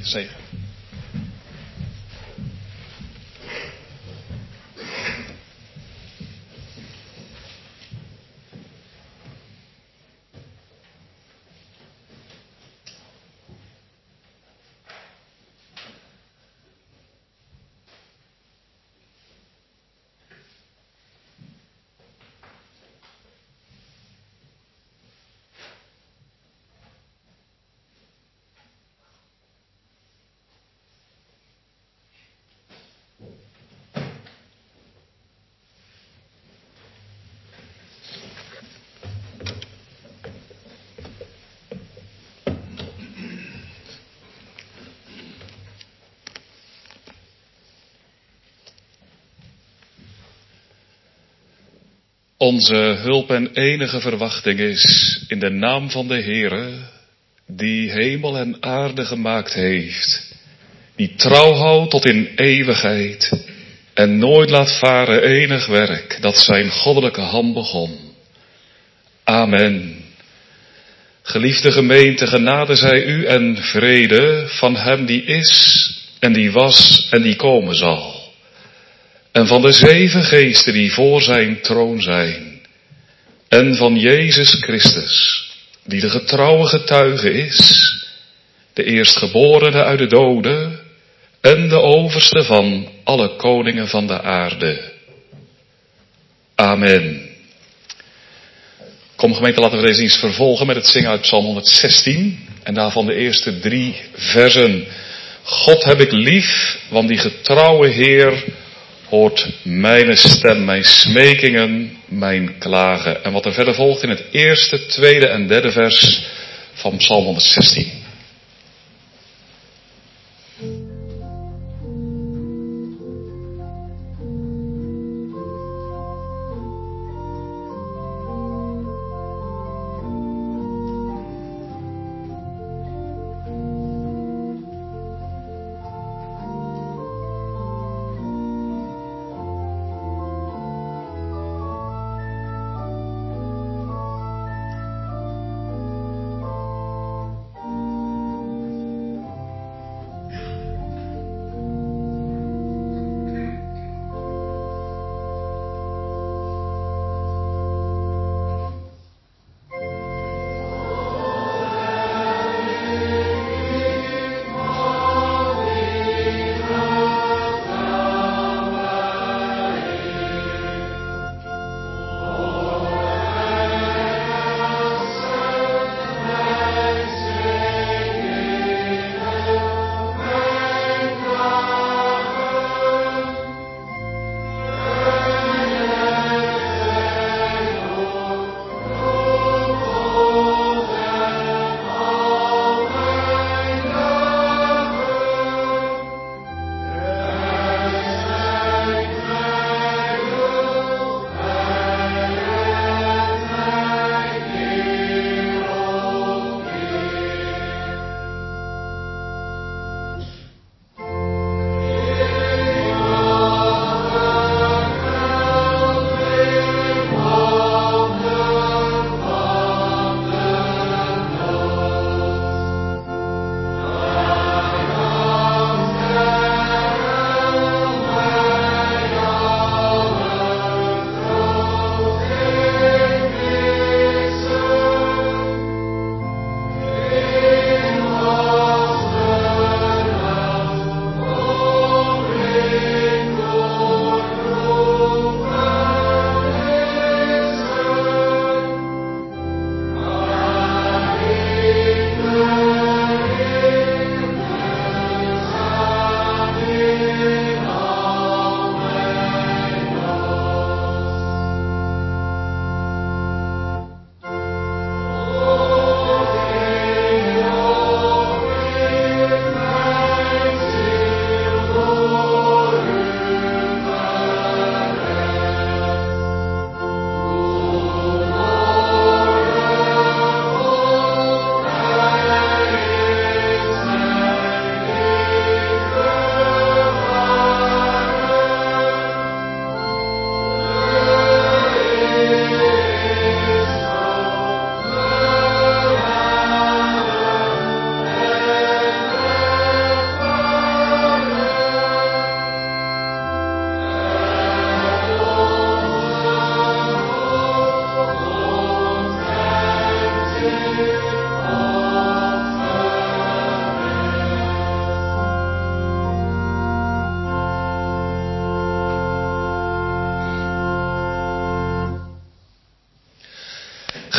Zegen. Onze hulp en enige verwachting is in de naam van de Heere, die hemel en aarde gemaakt heeft, die trouw houdt tot in eeuwigheid en nooit laat varen enig werk dat zijn goddelijke hand begon. Amen. Geliefde gemeente, genade zij u en vrede van hem die is en die was en die komen zal. En van de 7 geesten die voor zijn troon zijn. En van Jezus Christus, die de getrouwe getuige is, de eerstgeborene uit de doden en de overste van alle koningen van de aarde. Amen. Kom gemeente, laten we deze dienst vervolgen met het zingen uit Psalm 116 en daarvan de eerste 3 versen. God heb ik lief, want die getrouwe Heer hoort mijn stem, mijn smekingen, mijn klagen. En wat er verder volgt in het eerste, tweede en derde vers van Psalm 116.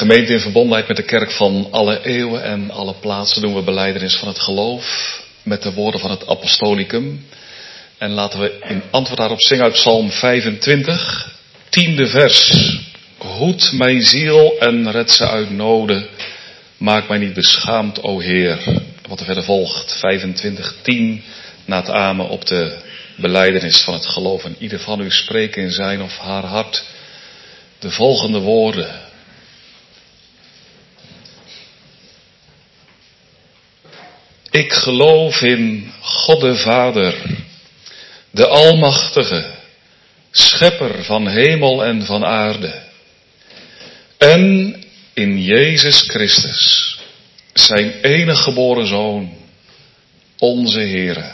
gemeente in verbondenheid met de kerk van alle eeuwen en alle plaatsen doen we belijdenis van het geloof met de woorden van het apostolicum. En laten we in antwoord daarop zingen uit Psalm 25, 10e vers. Hoed mijn ziel en red ze uit noden. Maak mij niet beschaamd, o Heer. Wat er verder volgt, 25:10, na het amen op de belijdenis van het geloof. En ieder van u spreekt in zijn of haar hart de volgende woorden. Ik geloof in God de Vader, de Almachtige, Schepper van hemel en van aarde. En in Jezus Christus, zijn enige geboren Zoon, onze Heere.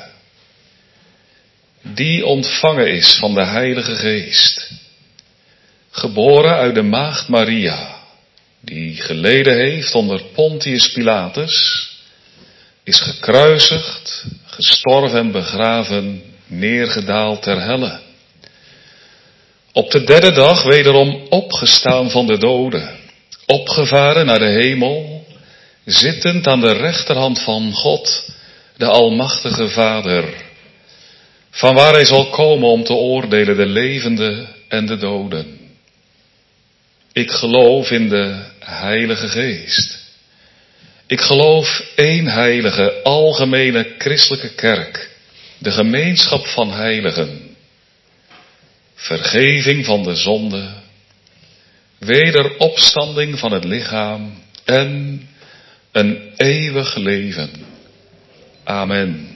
Die ontvangen is van de Heilige Geest. Geboren uit de maagd Maria, die geleden heeft onder Pontius Pilatus, is gekruisigd, gestorven en begraven, neergedaald ter helle. Op de derde dag wederom opgestaan van de doden, opgevaren naar de hemel, zittend aan de rechterhand van God, de Almachtige Vader, vanwaar hij zal komen om te oordelen de levenden en de doden. Ik geloof in de Heilige Geest. Ik geloof één heilige, algemene christelijke kerk, de gemeenschap van heiligen, vergeving van de zonde, wederopstanding van het lichaam en een eeuwig leven. Amen.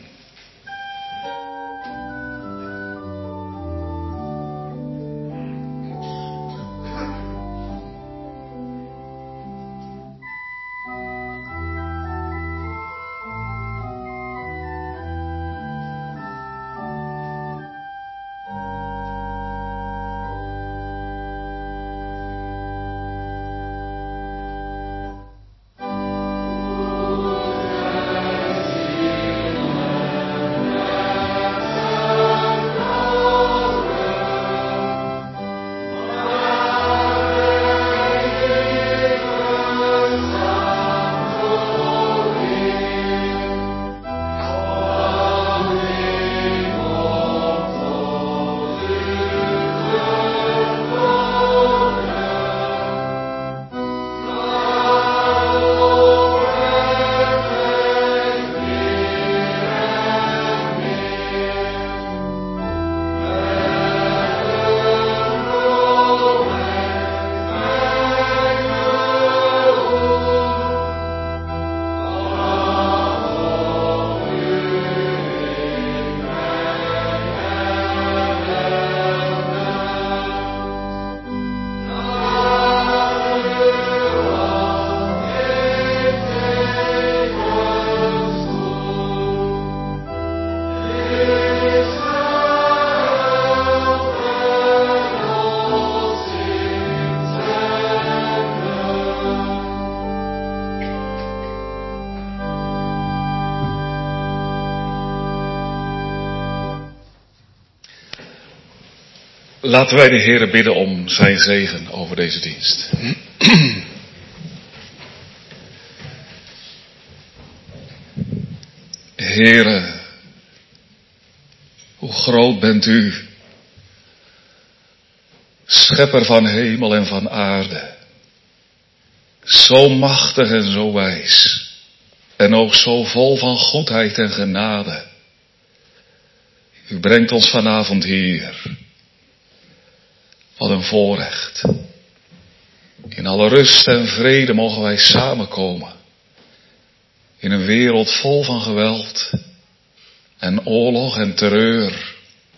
Laten wij de Heere bidden om zijn zegen over deze dienst. Heere, hoe groot bent u, schepper van hemel en van aarde. Zo machtig en zo wijs. En ook zo vol van goedheid en genade. U brengt ons vanavond hier. Wat een voorrecht. In alle rust en vrede mogen wij samenkomen. In een wereld vol van geweld en oorlog en terreur.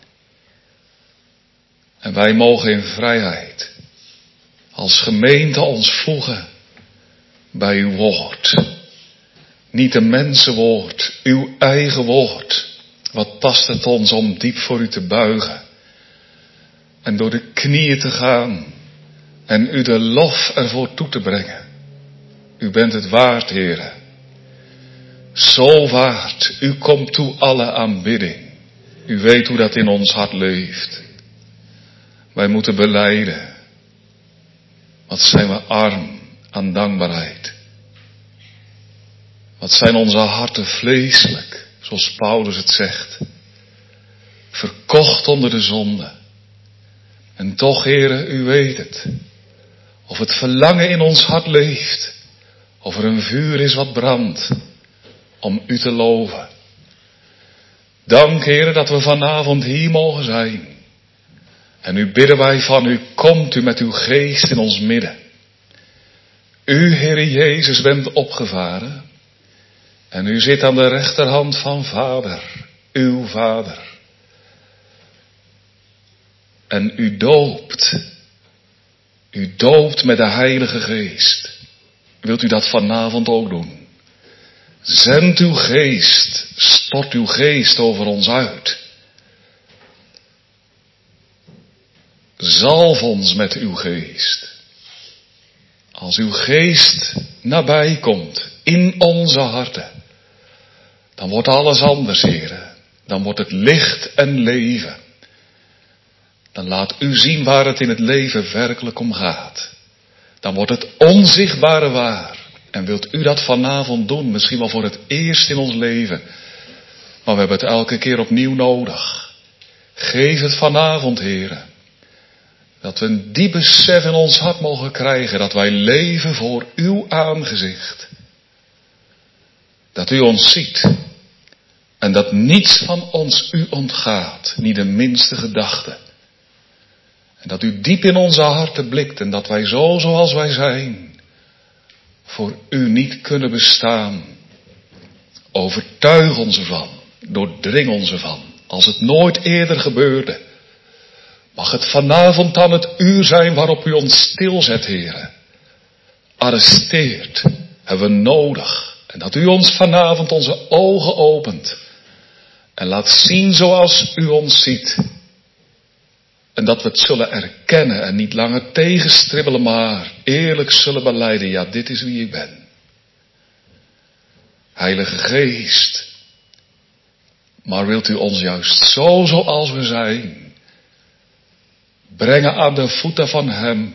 En wij mogen in vrijheid als gemeente ons voegen bij uw woord. Niet een mensenwoord, uw eigen woord. Wat past het ons om diep voor u te buigen. En door de knieën te gaan. En u de lof ervoor toe te brengen. U bent het waard, Heere. Zo waard. U komt toe alle aanbidding. U weet hoe dat in ons hart leeft. Wij moeten belijden. Wat zijn we arm aan dankbaarheid. Wat zijn onze harten vleeselijk, zoals Paulus het zegt. Verkocht onder de zonde. En toch, Heere, u weet het. Of het verlangen in ons hart leeft. Of er een vuur is wat brandt. Om u te loven. Dank, Heere, dat we vanavond hier mogen zijn. En nu bidden wij van u, komt u met uw geest in ons midden. U, Heere Jezus, bent opgevaren. En u zit aan de rechterhand van Vader, uw Vader. En u doopt. U doopt met de Heilige Geest. Wilt u dat vanavond ook doen? Zend uw geest, stort uw geest over ons uit. Zalf ons met uw geest. Als uw geest nabij komt, in onze harten, dan wordt alles anders, Heere. Dan wordt het licht en leven. Dan laat u zien waar het in het leven werkelijk om gaat. Dan wordt het onzichtbare waar. En wilt u dat vanavond doen, misschien wel voor het eerst in ons leven. Maar we hebben het elke keer opnieuw nodig. Geef het vanavond, Heere. Dat we een diep besef in ons hart mogen krijgen. Dat wij leven voor uw aangezicht. Dat u ons ziet. En dat niets van ons u ontgaat. Niet de minste gedachte. En dat u diep in onze harten blikt. En dat wij zo zoals wij zijn. Voor u niet kunnen bestaan. Overtuig ons ervan. Doordring ons ervan. Als het nooit eerder gebeurde. Mag het vanavond dan het uur zijn waarop u ons stilzet, Heere. Arresteert. Hebben we nodig. En dat u ons vanavond onze ogen opent. En laat zien zoals u ons ziet. En dat we het zullen erkennen en niet langer tegenstribbelen, maar eerlijk zullen belijden. Ja, dit is wie ik ben. Heilige Geest. Maar wilt u ons juist zo zoals we zijn brengen aan de voeten van hem.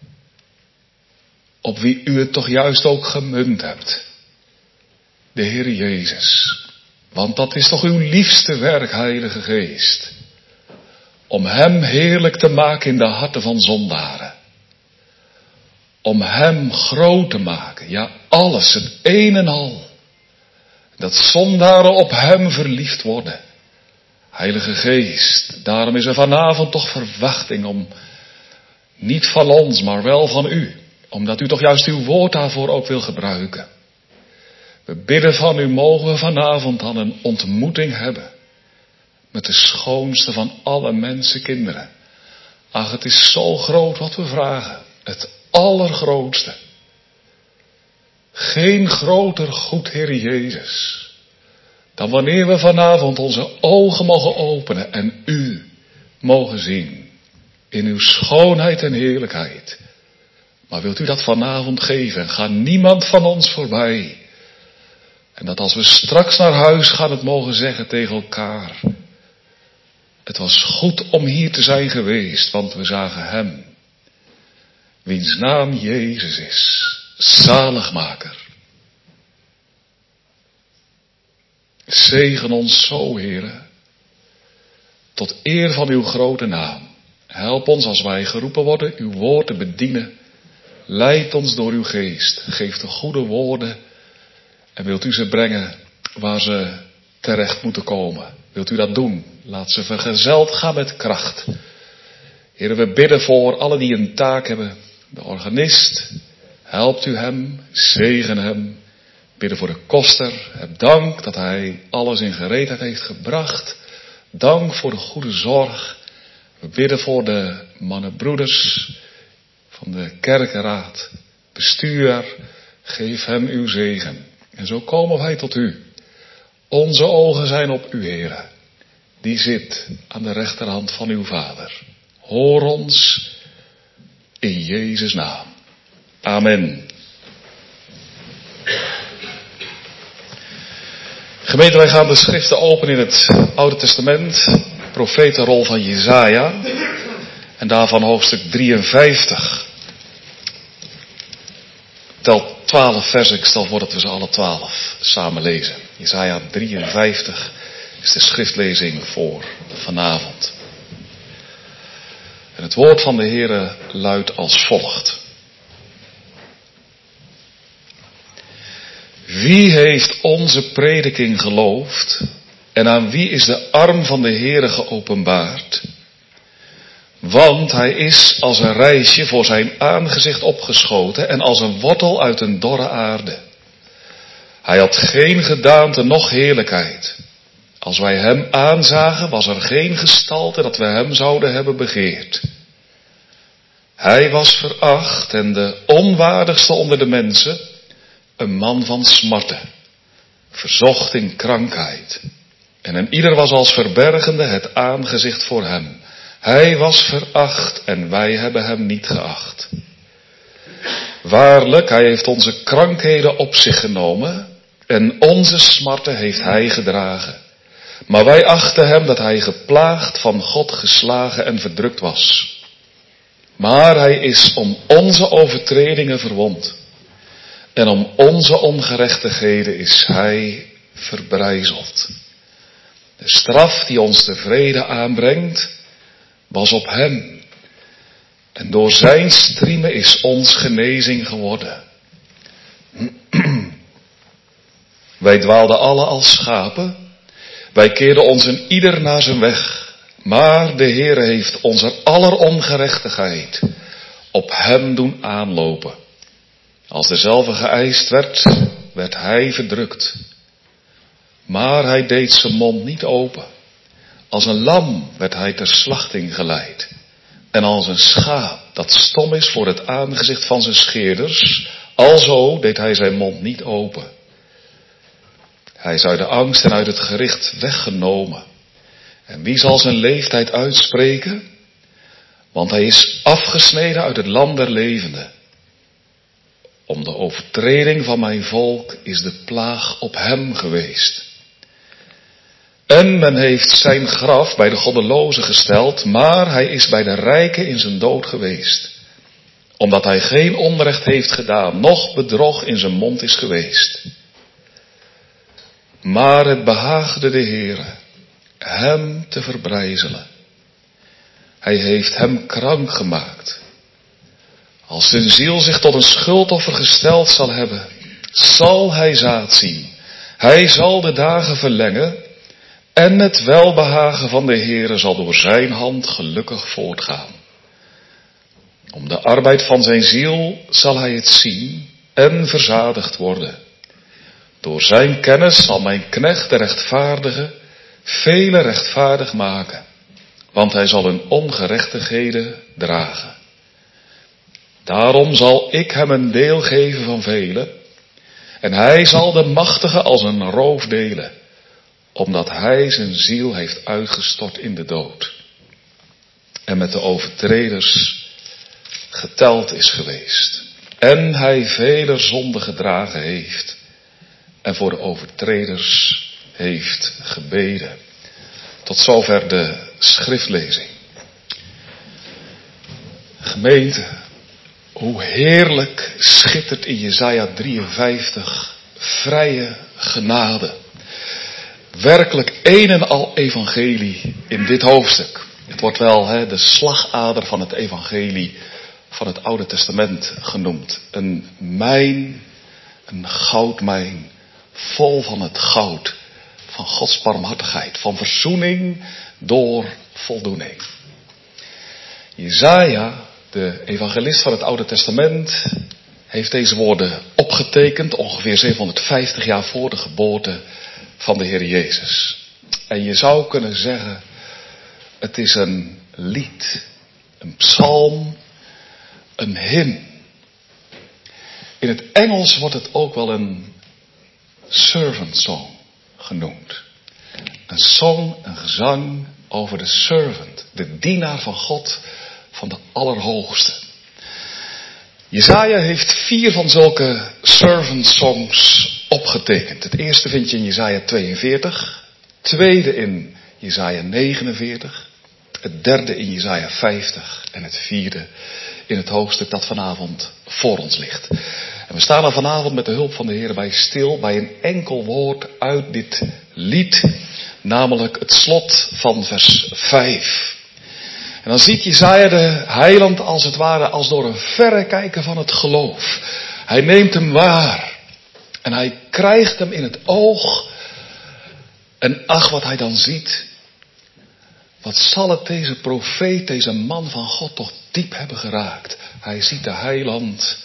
Op wie u het toch juist ook gemunt hebt. De Heer Jezus. Want dat is toch uw liefste werk, Heilige Geest. Om hem heerlijk te maken in de harten van zondaren. Om hem groot te maken. Ja, alles, het een en al. Dat zondaren op hem verliefd worden. Heilige Geest, daarom is er vanavond toch verwachting om, niet van ons, maar wel van u. Omdat u toch juist uw woord daarvoor ook wil gebruiken. We bidden van u, mogen we vanavond dan een ontmoeting hebben. Met de schoonste van alle mensenkinderen. Ach, het is zo groot wat we vragen. Het allergrootste. Geen groter goed, Heer Jezus. Dan wanneer we vanavond onze ogen mogen openen en u mogen zien. In uw schoonheid en heerlijkheid. Maar wilt u dat vanavond geven en ga niemand van ons voorbij. En dat als we straks naar huis gaan het mogen zeggen tegen elkaar. Het was goed om hier te zijn geweest, want we zagen hem. Wiens naam Jezus is, zaligmaker. Zegen ons zo, Heere, tot eer van uw grote naam. Help ons als wij geroepen worden uw woord te bedienen. Leid ons door uw geest. Geef de goede woorden. En wilt u ze brengen waar ze terecht moeten komen. Wilt u dat doen? Laat ze vergezeld gaan met kracht. Heere, we bidden voor allen die een taak hebben. De organist, helpt u hem, zegen hem. Bidden voor de koster. Heb dank dat hij alles in gereedheid heeft gebracht. Dank voor de goede zorg. We bidden voor de mannenbroeders van de kerkenraad. Bestuur, geef hem uw zegen. En zo komen wij tot u. Onze ogen zijn op u, Heere. Die zit aan de rechterhand van uw Vader. Hoor ons in Jezus' naam. Amen. Gemeente, wij gaan de schriften openen in het Oude Testament. Profetenrol van Jesaja. En daarvan hoofdstuk 53. telt 12 versen. Ik stel voor dat we ze alle 12 samen lezen. Jesaja 53 is de schriftlezing voor vanavond. En het woord van de Heere luidt als volgt. Wie heeft onze prediking geloofd en aan wie is de arm van de Heere geopenbaard? Want hij is als een rijsje voor zijn aangezicht opgeschoten en als een wortel uit een dorre aarde. Hij had geen gedaante noch heerlijkheid. Als wij hem aanzagen was er geen gestalte dat we hem zouden hebben begeerd. Hij was veracht en de onwaardigste onder de mensen, een man van smarten, verzocht in krankheid. En een ieder was als verbergende het aangezicht voor hem. Hij was veracht en wij hebben hem niet geacht. Waarlijk, hij heeft onze krankheden op zich genomen en onze smarten heeft hij gedragen. Maar wij achten hem dat hij geplaagd, van God geslagen en verdrukt was. Maar hij is om onze overtredingen verwond. En om onze ongerechtigheden is hij verbrijzeld. De straf die ons de vrede aanbrengt, was op hem. En door zijn striemen is ons genezing geworden. Wij dwaalden alle als schapen. Wij keerden ons een ieder naar zijn weg. Maar de Heere heeft onze aller ongerechtigheid op hem doen aanlopen. Als dezelfde geëist werd, werd hij verdrukt. Maar hij deed zijn mond niet open. Als een lam werd hij ter slachting geleid. En als een schaap dat stom is voor het aangezicht van zijn scheerders, alzo deed hij zijn mond niet open. Hij is uit de angst en uit het gericht weggenomen. En wie zal zijn leeftijd uitspreken? Want hij is afgesneden uit het land der levenden. Om de overtreding van mijn volk is de plaag op hem geweest. En men heeft zijn graf bij de goddelozen gesteld, maar hij is bij de rijken in zijn dood geweest. Omdat hij geen onrecht heeft gedaan, noch bedrog in zijn mond is geweest. Maar het behaagde de Heere hem te verbrijzelen. Hij heeft hem krank gemaakt. Als zijn ziel zich tot een schuldoffer gesteld zal hebben, zal hij zaad zien. Hij zal de dagen verlengen en het welbehagen van de Heere zal door zijn hand gelukkig voortgaan. Om de arbeid van zijn ziel zal hij het zien en verzadigd worden. Door zijn kennis zal mijn knecht de rechtvaardige vele rechtvaardig maken, want hij zal hun ongerechtigheden dragen. Daarom zal ik hem een deel geven van velen, en hij zal de machtige als een roof delen, omdat hij zijn ziel heeft uitgestort in de dood, en met de overtreders geteld is geweest, en hij vele zonden gedragen heeft, en voor de overtreders heeft gebeden. Tot zover de schriftlezing. Gemeente, hoe heerlijk schittert in Jesaja 53 vrije genade. Werkelijk een en al evangelie in dit hoofdstuk. Het wordt wel de slagader van het evangelie van het Oude Testament genoemd. Een mijn, een goudmijn, vol van het goud van Gods barmhartigheid, van verzoening door voldoening. Jesaja, de evangelist van het Oude Testament, heeft deze woorden opgetekend ongeveer 750 jaar voor de geboorte van de Heer Jezus. En je zou kunnen zeggen, het is een lied, een psalm, een hymn. In het Engels wordt het ook wel een servant song genoemd. Een song, een gezang over de servant, de dienaar van God, van de Allerhoogste. Jesaja heeft 4 van zulke servant songs opgetekend. Het eerste vind je in Jesaja 42, het tweede in Jesaja 49, het derde in Jesaja 50 en het vierde in het hoofdstuk dat vanavond voor ons ligt. En We staan er vanavond met de hulp van de Heer bij stil, bij een enkel woord uit dit lied, namelijk het slot van vers 5. En dan ziet Jesaja de heiland als het ware als door een verrekijker van het geloof. Hij neemt hem waar en hij krijgt hem in het oog. En ach, wat hij dan ziet. Wat zal het deze profeet, deze man van God toch diep hebben geraakt. Hij ziet de heiland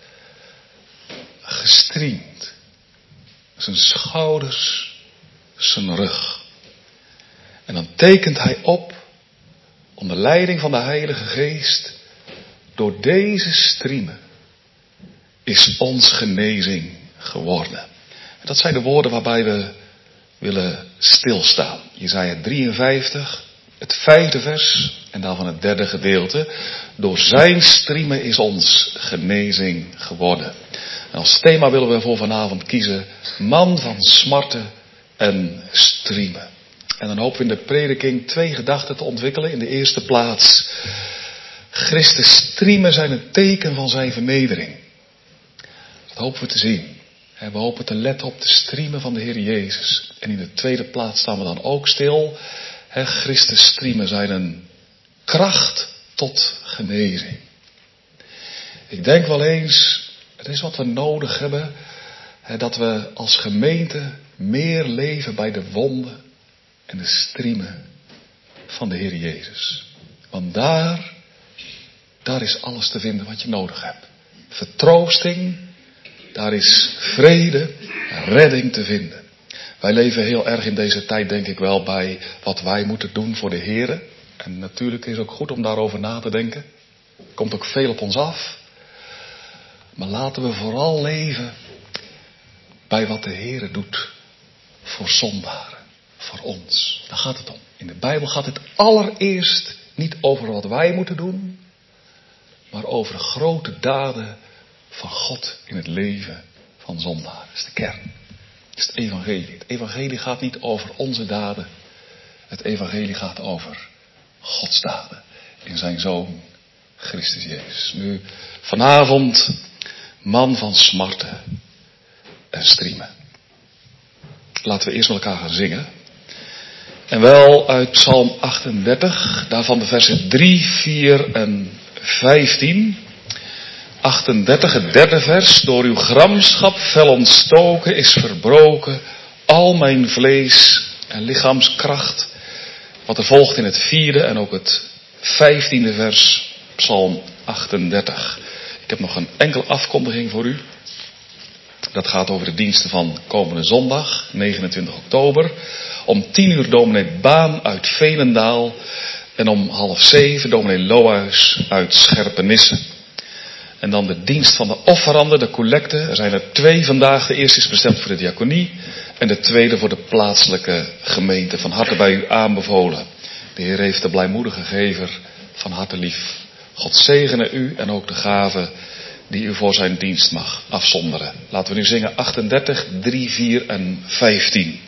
gestriemd. Zijn schouders, zijn rug. En dan tekent hij op, onder leiding van de Heilige Geest, door deze striemen is ons genezing geworden. En dat zijn de woorden waarbij we willen stilstaan. Jesaja 53, het 5e vers en daarvan het 3e gedeelte. Door zijn striemen is ons genezing geworden. En als thema willen we voor vanavond kiezen: man van smarten en striemen. En dan hopen we in de prediking 2 gedachten te ontwikkelen. In de eerste plaats: Christus' striemen zijn een teken van zijn vernedering. Dat hopen we te zien. We hopen te letten op de striemen van de Heer Jezus. En in de tweede plaats staan we dan ook stil. Christus' striemen zijn een kracht tot genezing. Ik denk wel eens, het is wat we nodig hebben, dat we als gemeente meer leven bij de wonden en de striemen van de Heer Jezus. Want daar is alles te vinden wat je nodig hebt. Vertroosting, daar is vrede, redding te vinden. Wij leven heel erg in deze tijd, denk ik wel, bij wat wij moeten doen voor de Heer. En natuurlijk is het ook goed om daarover na te denken. Er komt ook veel op ons af. Maar laten we vooral leven bij wat de Heer doet voor zondaren, voor ons. Daar gaat het om. In de Bijbel gaat het allereerst niet over wat wij moeten doen, maar over de grote daden van God in het leven van zondaren. Dat is de kern. Dat is het evangelie. Het evangelie gaat niet over onze daden. Het evangelie gaat over Gods daden in zijn Zoon Christus Jezus. Nu, vanavond, man van smarten en striemen. Laten we eerst met elkaar gaan zingen. En wel uit Psalm 38, daarvan de versen 3, 4 en 15. 38, het 3e vers. Door uw gramschap fel ontstoken is verbroken al mijn vlees en lichaamskracht. Wat er volgt in het 4e en ook het 15e vers, Psalm 38. Ik heb nog een enkele afkondiging voor u. Dat gaat over de diensten van komende zondag, 29 oktober. Om 10 uur dominee Baan uit Veenendaal. En om 6:30 dominee Lohuis uit Scherpenisse. En dan de dienst van de offeranden, de collecte. Er zijn er 2 vandaag. De eerste is bestemd voor de diaconie. En de tweede voor de plaatselijke gemeente. Van harte bij u aanbevolen. De Heer heeft de blijmoedige gever van harte lief. God zegene u en ook de gave die u voor zijn dienst mag afzonderen. Laten we nu zingen 38, 3, 4 en 15.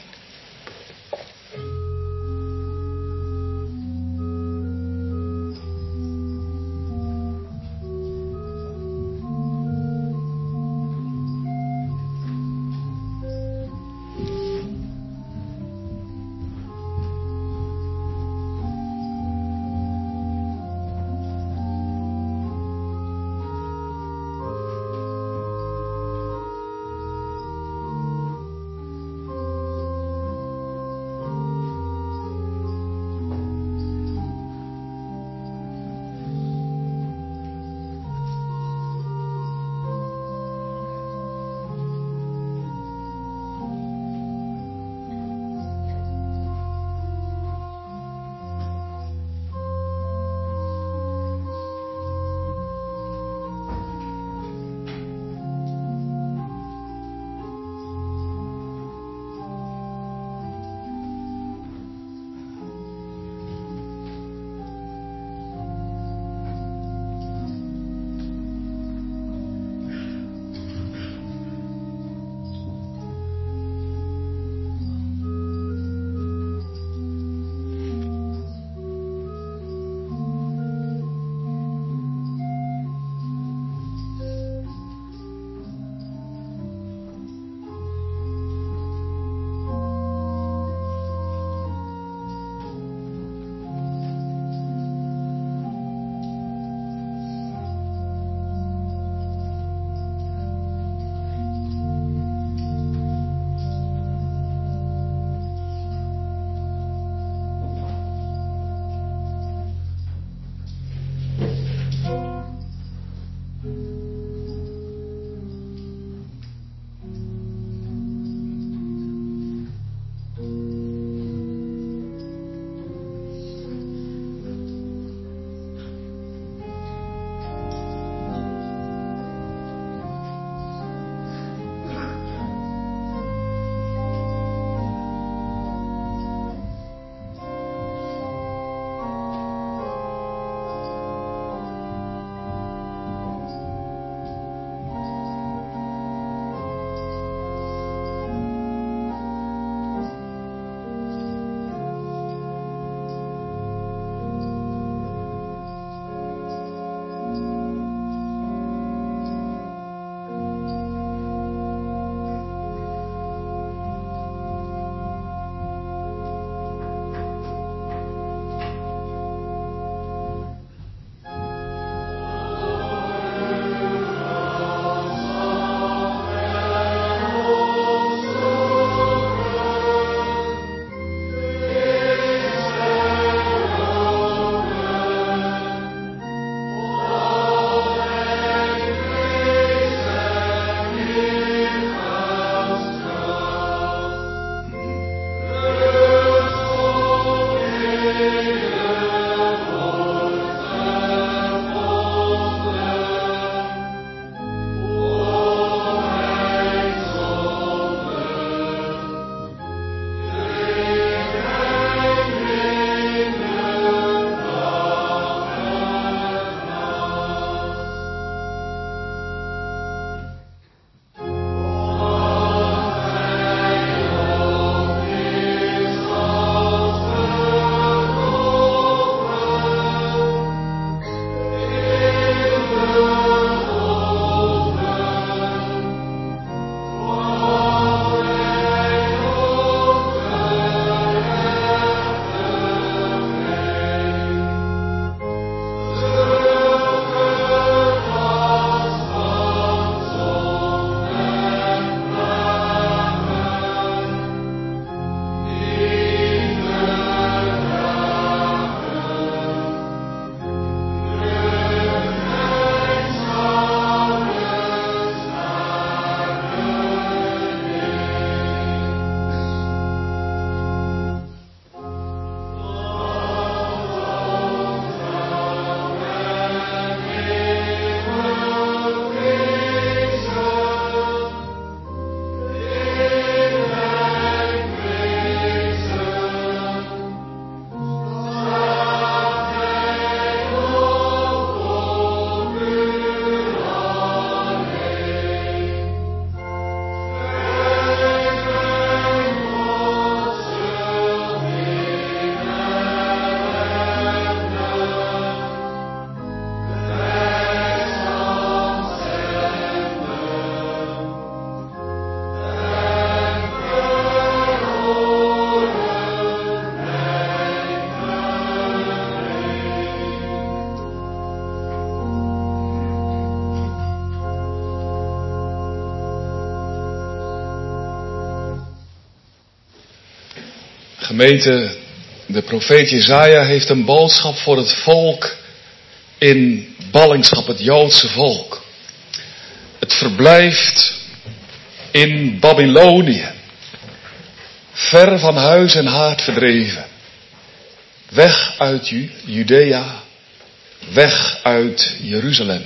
Gemeente, de profeet Jesaja heeft een boodschap voor het volk in ballingschap, het Joodse volk. Het verblijft in Babylonië, ver van huis en haard verdreven. Weg uit Judea, weg uit Jeruzalem.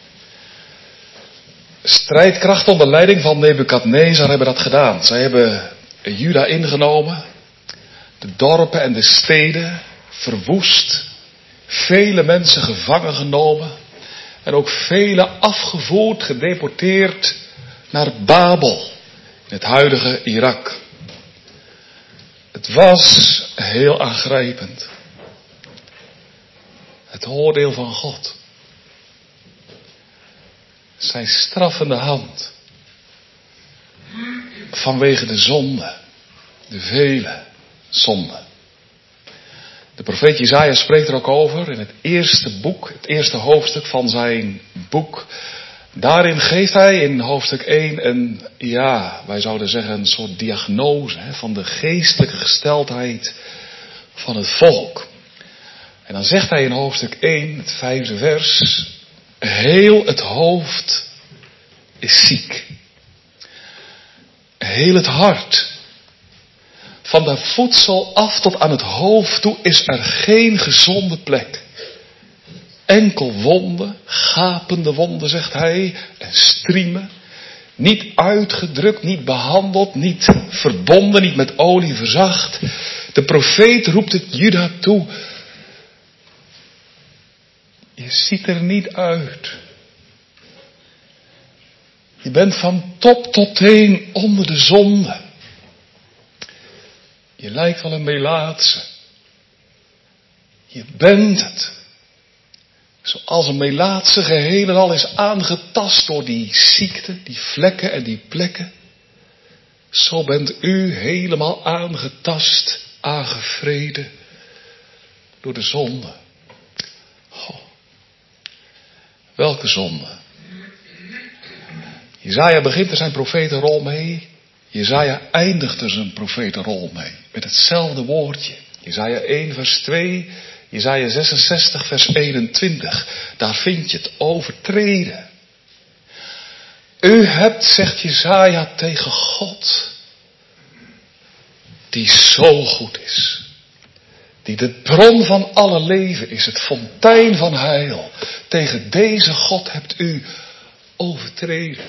Strijdkrachten onder leiding van Nebukadnezar hebben dat gedaan. Zij hebben Juda ingenomen, de dorpen en de steden verwoest, vele mensen gevangen genomen en ook vele afgevoerd, gedeporteerd naar Babel, in het huidige Irak. Het was heel aangrijpend. Het oordeel van God. Zijn straffende hand. Vanwege de zonde. De vele zonden. De profeet Jesaja spreekt er ook over in het eerste boek, het eerste hoofdstuk van zijn boek. Daarin geeft hij in hoofdstuk 1 een, wij zouden zeggen een soort diagnose van de geestelijke gesteldheid van het volk. En dan zegt hij in hoofdstuk 1, het 5e vers, heel het hoofd is ziek. Heel het hart. Van de voedsel af tot aan het hoofd toe is er geen gezonde plek. Enkel wonden, gapende wonden, zegt hij, en striemen. Niet uitgedrukt, niet behandeld, niet verbonden, niet met olie verzacht. De profeet roept het Juda toe. Je ziet er niet uit. Je bent van top tot teen onder de zonde. Je lijkt wel een melaatse. Je bent het. Zoals een melaatse geheel en al is aangetast door die ziekte, die vlekken en die plekken. Zo bent u helemaal aangetast, aangevreden door de zonde. Oh, welke zonde? Jesaja begint er zijn profetenrol mee. Jesaja eindigt er zijn profetenrol mee. Met hetzelfde woordje. Jesaja 1 vers 2. Jesaja 66 vers 21. Daar vind je het overtreden. U hebt, zegt Jesaja tegen God, die zo goed is. Die de bron van alle leven is. Het fontein van heil. Tegen deze God hebt u overtreden.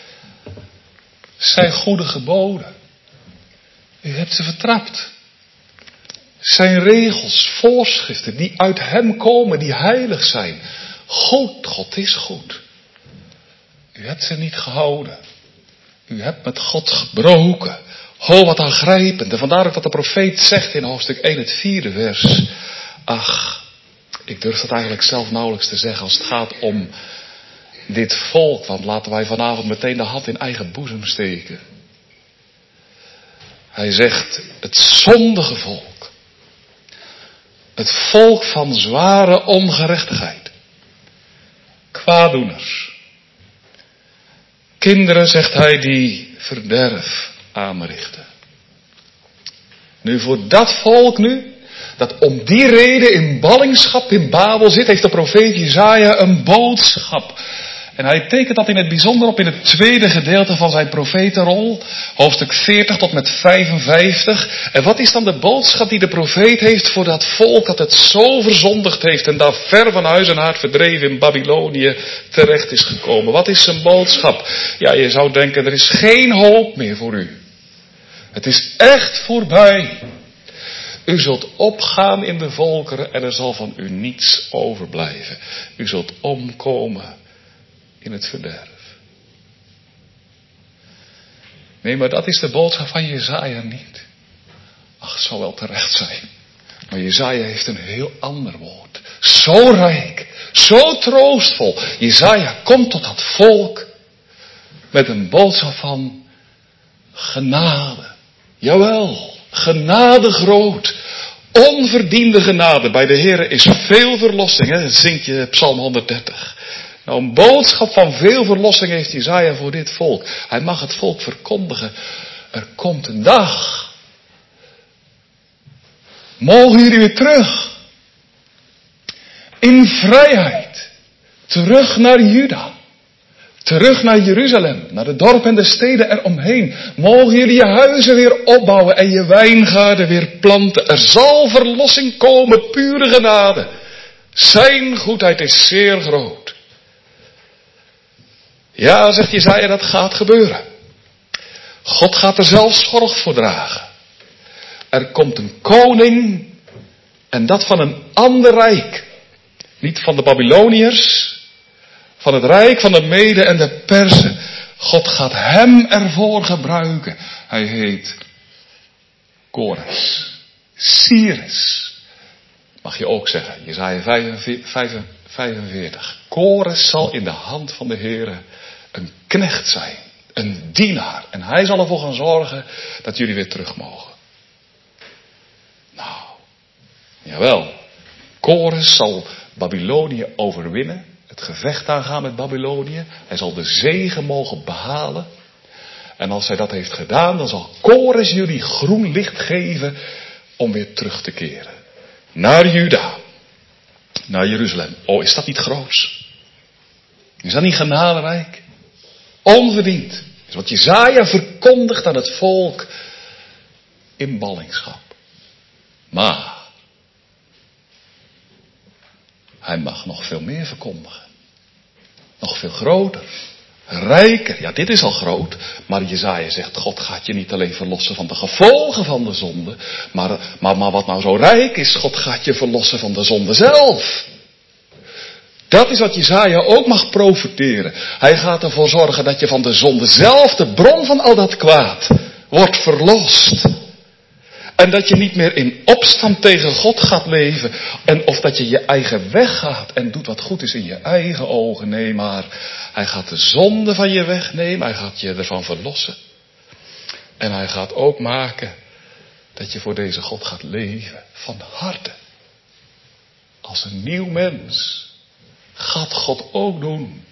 Zijn goede geboden. U hebt ze vertrapt. Zijn regels, voorschriften die uit hem komen, die heilig zijn. Goed, God is goed. U hebt ze niet gehouden. U hebt met God gebroken. Ho, wat aangrijpend. En vandaar ook dat de profeet zegt in hoofdstuk 1, het 4e vers. Ach, ik durf dat eigenlijk zelf nauwelijks te zeggen als het gaat om dit volk. Want laten wij vanavond meteen de hand in eigen boezem steken. Hij zegt, het zondige volk. Het volk van zware ongerechtigheid. Kwaaddoeners. Kinderen, zegt hij, die verderf aanrichten. Nu voor dat volk nu, dat om die reden in ballingschap in Babel zit, heeft de profeet Jesaja een boodschap. En hij tekent dat in het bijzonder op in het tweede gedeelte van zijn profetenrol. Hoofdstuk 40 tot met 55. En wat is dan de boodschap die de profeet heeft voor dat volk dat het zo verzondigd heeft en daar ver van huis en haard verdreven in Babylonië terecht is gekomen? Wat is zijn boodschap? Ja, je zou denken, er is geen hoop meer voor u. Het is echt voorbij. U zult opgaan in de volkeren en er zal van u niets overblijven. U zult omkomen in het verderf. Nee, maar dat is de boodschap van Jesaja niet. Ach, het zal wel terecht zijn. Maar Jesaja heeft een heel ander woord. Zo rijk, zo troostvol. Jesaja komt tot dat volk met een boodschap van genade. Jawel, genade groot. Onverdiende genade. Bij de Heere is veel verlossing. Hè? Dat zingt je Psalm 130. Nou, een boodschap van veel verlossing heeft Jesaja voor dit volk. Hij mag het volk verkondigen. Er komt een dag Mogen jullie weer terug. In vrijheid. Terug naar Juda. Terug naar Jeruzalem. Naar de dorpen en de steden eromheen. Mogen jullie je huizen weer opbouwen en je wijngaarden weer planten. Er zal verlossing komen, pure genade. Zijn goedheid is zeer groot. Ja, zegt Jesaja, dat gaat gebeuren. God gaat er zelf zorg voor dragen. Er komt een koning en dat van een ander rijk. Niet van de Babyloniërs, van het rijk van de Mede en de Persen. God gaat hem ervoor gebruiken. Hij heet Kores, Cyrus. Mag je ook zeggen, Jesaja 45. Kores zal in de hand van de Heere een knecht zijn, een dienaar. En hij zal ervoor gaan zorgen dat jullie weer terug mogen. Nou, jawel. Kores zal Babylonië overwinnen. Het gevecht aangaan met Babylonië. Hij zal de zege mogen behalen. En als hij dat heeft gedaan, dan zal Kores jullie groen licht geven om weer terug te keren. Naar Juda. Naar Jeruzalem. Oh, is dat niet groots? Is dat niet genaderijk? Onverdiend. Is wat Jesaja verkondigt aan het volk in ballingschap. Maar hij mag nog veel meer verkondigen. Nog veel groter. Rijker. Ja, dit is al groot. Maar Jesaja zegt, God gaat je niet alleen verlossen van de gevolgen van de zonde. Maar wat nou zo rijk is, God gaat je verlossen van de zonde zelf. Dat is wat Jesaja ook mag profiteren. Hij gaat ervoor zorgen dat je van de zonde zelf, de bron van al dat kwaad, wordt verlost. En dat je niet meer in opstand tegen God gaat leven. En of dat je je eigen weg gaat en doet wat goed is in je eigen ogen. Nee, maar hij gaat de zonde van je wegnemen. Hij gaat je ervan verlossen. En hij gaat ook maken dat je voor deze God gaat leven van harte. Als een nieuw mens. Gaat God ook doen.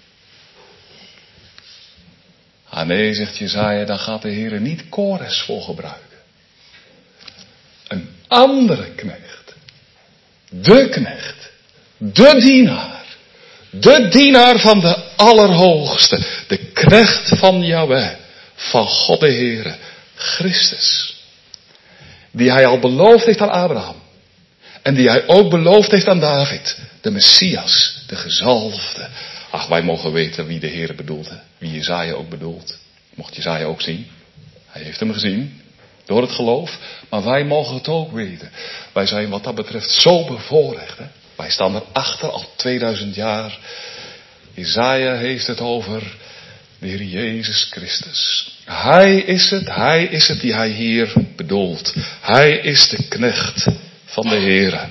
Ah nee, zegt Jesaja, dan gaat de Heer niet Kores voor gebruiken. Een andere knecht. De knecht. De dienaar. De dienaar van de Allerhoogste. De knecht van Yahweh. Van God de Heere. Christus. Die hij al beloofd heeft aan Abraham. En die hij ook beloofd heeft aan David. De Messias. De gezalfde. Ach, wij mogen weten wie de Heere bedoelde. Wie Jesaja ook bedoelt. Mocht Jesaja ook zien. Hij heeft hem gezien. Door het geloof. Maar wij mogen het ook weten. Wij zijn wat dat betreft zo bevoorrecht. Hè? Wij staan erachter al 2000 jaar. Jesaja heeft het over de Heer Jezus Christus. Hij is het die hij hier bedoelt. Hij is de knecht van de Heere.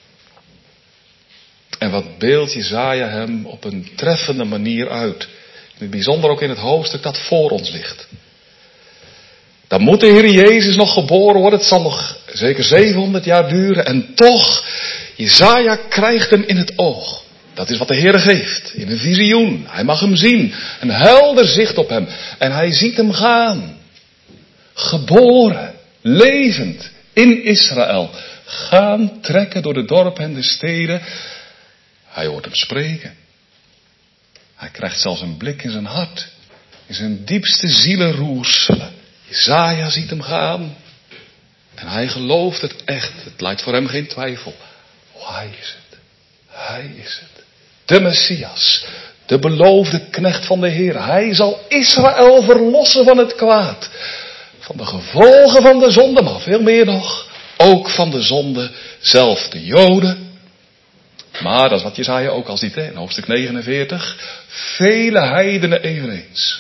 En wat beeldt Jesaja hem op een treffende manier uit. In het bijzonder ook in het hoofdstuk dat voor ons ligt. Dan moet de Heer Jezus nog geboren worden. Het zal nog zeker 700 jaar duren. En toch, Jesaja krijgt hem in het oog. Dat is wat de Heer geeft. In een visioen. Hij mag hem zien. Een helder zicht op hem. En hij ziet hem gaan. Geboren. Levend. In Israël. Gaan trekken door de dorpen en de steden. Hij hoort hem spreken. Hij krijgt zelfs een blik in zijn hart. In zijn diepste zielenroerselen. Jesaja ziet hem gaan. En hij gelooft het echt. Het lijdt voor hem geen twijfel. Oh, hij is het. Hij is het. De Messias. De beloofde knecht van de Heer. Hij zal Israël verlossen van het kwaad. Van de gevolgen van de zonde. Maar veel meer nog. Ook van de zonde zelf. De Joden. Maar dat is wat Jesaja ook al ziet. Hè? In hoofdstuk 49. Vele heidenen eveneens.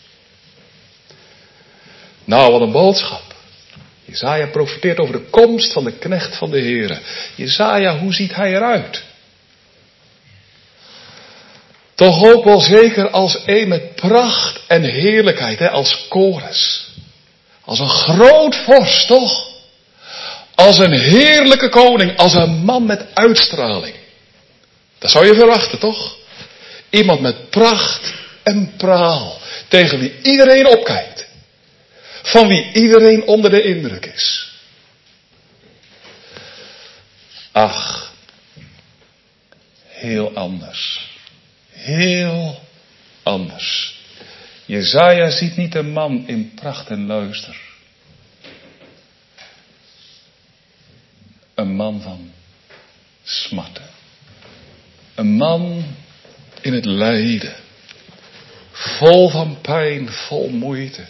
Nou, wat een boodschap. Jesaja profeteert over de komst van de knecht van de Heere. Jesaja, hoe ziet hij eruit? Toch ook wel zeker als een met pracht en heerlijkheid, hè, als Kores. Als een groot vorst, toch? Als een heerlijke koning, als een man met uitstraling. Dat zou je verwachten, toch? Iemand met pracht en praal, tegen wie iedereen opkijkt. Van wie iedereen onder de indruk is. Ach, heel anders. Heel anders. Jesaja ziet niet een man in pracht en luister. Een man van smarten. Een man in het lijden. Vol van pijn, vol moeite.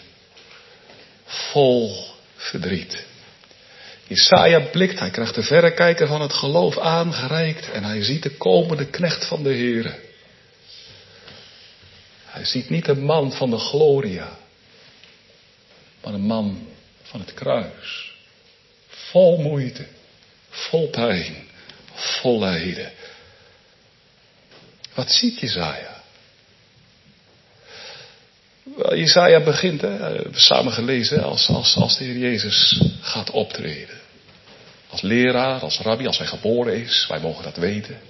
Vol verdriet. Jesaja blikt, hij krijgt de verrekijker van het geloof aangereikt en hij ziet de komende knecht van de Heere. Hij ziet niet een man van de gloria, maar een man van het kruis. Vol moeite, vol pijn, vol lijden. Wat ziet Jesaja? Wel, Jesaja begint, we hebben samen gelezen, als de Heer Jezus gaat optreden. Als leraar, als rabbi, als hij geboren is. Wij mogen dat weten.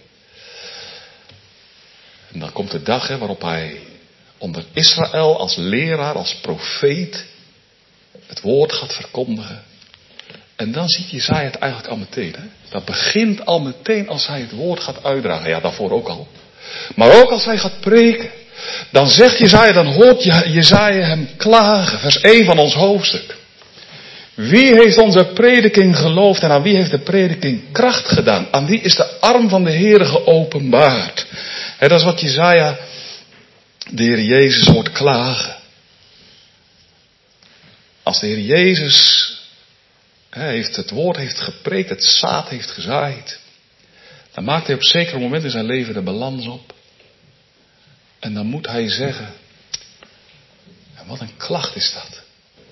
En dan komt de dag waarop hij onder Israël als leraar, als profeet het woord gaat verkondigen. En dan ziet Jesaja het eigenlijk al meteen. Dat begint al meteen als hij het woord gaat uitdragen. Ja, daarvoor ook al. Maar ook als hij gaat preken. Dan zegt Jesaja, dan hoort Jesaja hem klagen. Vers 1 van ons hoofdstuk. Wie heeft onze prediking geloofd en aan wie heeft de prediking kracht gedaan? Aan wie is de arm van de Heere geopenbaard? Dat is wat Jesaja de Heer Jezus hoort klagen. Als de Heer Jezus het woord heeft gepreekt, het zaad heeft gezaaid, dan maakt hij op zekere moment in zijn leven de balans op. En dan moet hij zeggen, en wat een klacht is dat.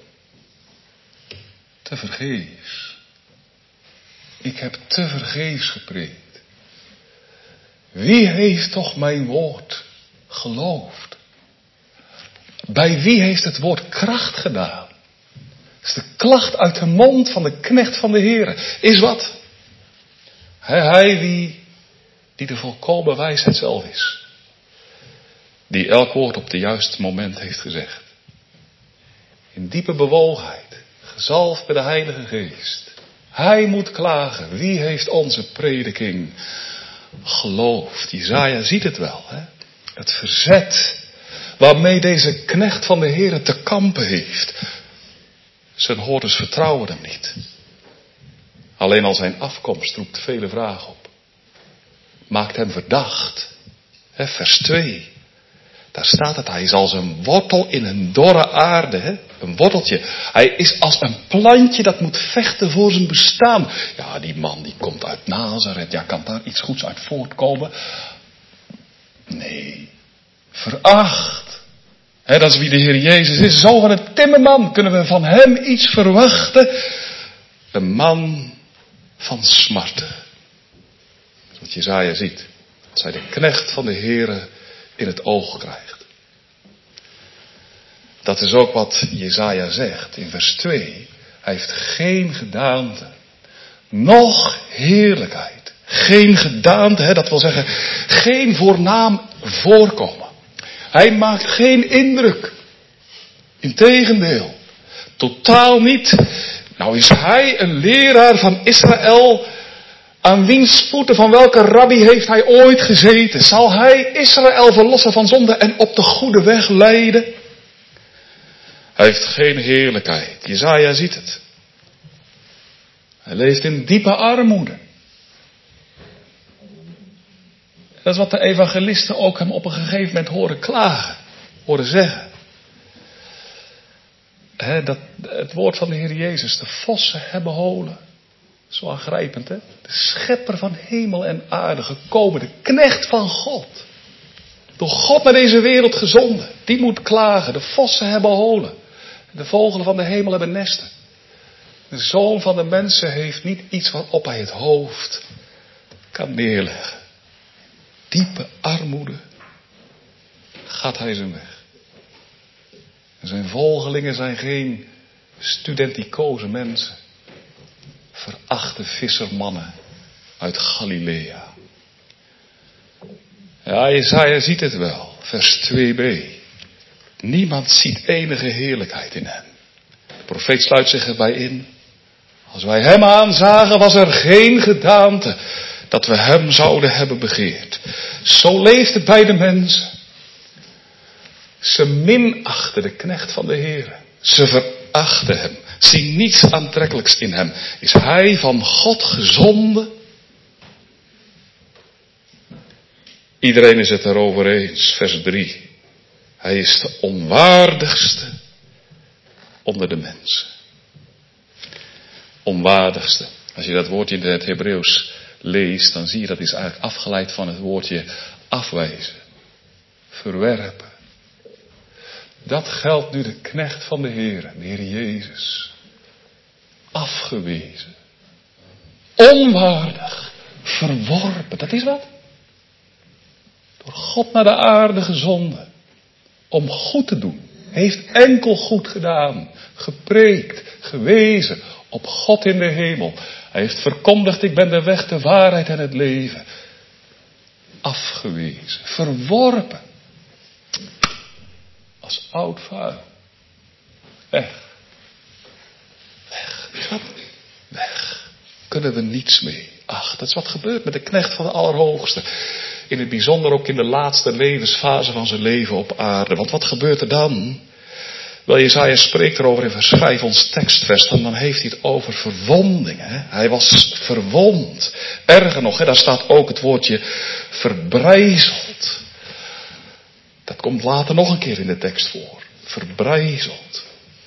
Te vergeefs. Ik heb te vergeefs gepreekt. Wie heeft toch mijn woord geloofd? Bij wie heeft het woord kracht gedaan? Dat is de klacht uit de mond van de knecht van de Heere. Is wat? Hij die de volkomen wijsheid zelf is. Die elk woord op het juiste moment heeft gezegd. In diepe bewogenheid. Gezalfd bij de Heilige Geest. Hij moet klagen. Wie heeft onze prediking geloofd? Jesaja ziet het wel. Het verzet waarmee deze knecht van de Heere te kampen heeft. Zijn hoorders vertrouwen hem niet. Alleen al zijn afkomst roept vele vragen op. Maakt hem verdacht. Vers 2. Daar staat het, hij is als een wortel in een dorre aarde. Een worteltje. Hij is als een plantje dat moet vechten voor zijn bestaan. Ja, die man die komt uit Nazareth. Ja, kan daar iets goeds uit voortkomen? Nee. Veracht. Dat is wie de Heer Jezus is. Zo van een timmerman kunnen we van hem iets verwachten. Een man van smarten. Wat Jesaja ziet. Als hij de knecht van de Heere in het oog krijgt. Dat is ook wat Jesaja zegt in vers 2. Hij heeft geen gedaante, noch heerlijkheid. Geen gedaante, dat wil zeggen geen voornaam voorkomen. Hij maakt geen indruk. Integendeel, totaal niet. Nou is hij een leraar van Israël. Aan wiens voeten van welke rabbi heeft hij ooit gezeten? Zal hij Israël verlossen van zonde en op de goede weg leiden? Hij heeft geen heerlijkheid. Jesaja ziet het. Hij leeft in diepe armoede. Dat is wat de evangelisten ook hem op een gegeven moment horen klagen. Horen zeggen. Het woord van de Heer Jezus. De vossen hebben holen. Zo aangrijpend, De schepper van hemel en aarde gekomen. De knecht van God. Door God naar deze wereld gezonden. Die moet klagen. De vossen hebben holen. De vogelen van de hemel hebben nesten. De Zoon van de mensen heeft niet iets waarop hij het hoofd kan neerleggen. Diepe armoede gaat hij zijn weg. En zijn volgelingen zijn geen studenticoze mensen. Verachte vissermannen uit Galilea. Ja, Jesaja ziet het wel. Vers 2b. Niemand ziet enige heerlijkheid in hen. De profeet sluit zich erbij in. Als wij hem aanzagen, was er geen gedaante dat we hem zouden hebben begeerd. Zo leeft het bij de mensen. Ze minachten de knecht van de Heere. Ze verachten hem. Zien niets aantrekkelijks in hem. Is hij van God gezonden? Iedereen is het erover eens. Vers 3. Hij is de onwaardigste onder de mensen. Onwaardigste. Als je dat woordje in het Hebreeuws leest, dan zie je dat is eigenlijk afgeleid van het woordje afwijzen. Verwerpen. Dat geldt nu de knecht van de Heer Jezus. Afgewezen. Onwaardig. Verworpen. Dat is wat? Door God naar de aarde gezonden. Om goed te doen. Heeft enkel goed gedaan. Gepreekt. Gewezen. Op God in de hemel. Hij heeft verkondigd, ik ben de weg, de waarheid en het leven. Afgewezen. Verworpen. Als oud vuil. Weg. Weg. Wat? Weg. Kunnen we niets mee. Ach, dat is wat gebeurt met de knecht van de Allerhoogste. In het bijzonder ook in de laatste levensfase van zijn leven op aarde. Want wat gebeurt er dan? Wel, Jesaja spreekt erover in vers 5, ons tekstvers. Dan heeft hij het over verwonding. Hè? Hij was verwond. Erger nog, hè, daar staat ook het woordje verbrijzeld. Dat komt later nog een keer in de tekst voor. Verbrijzeld.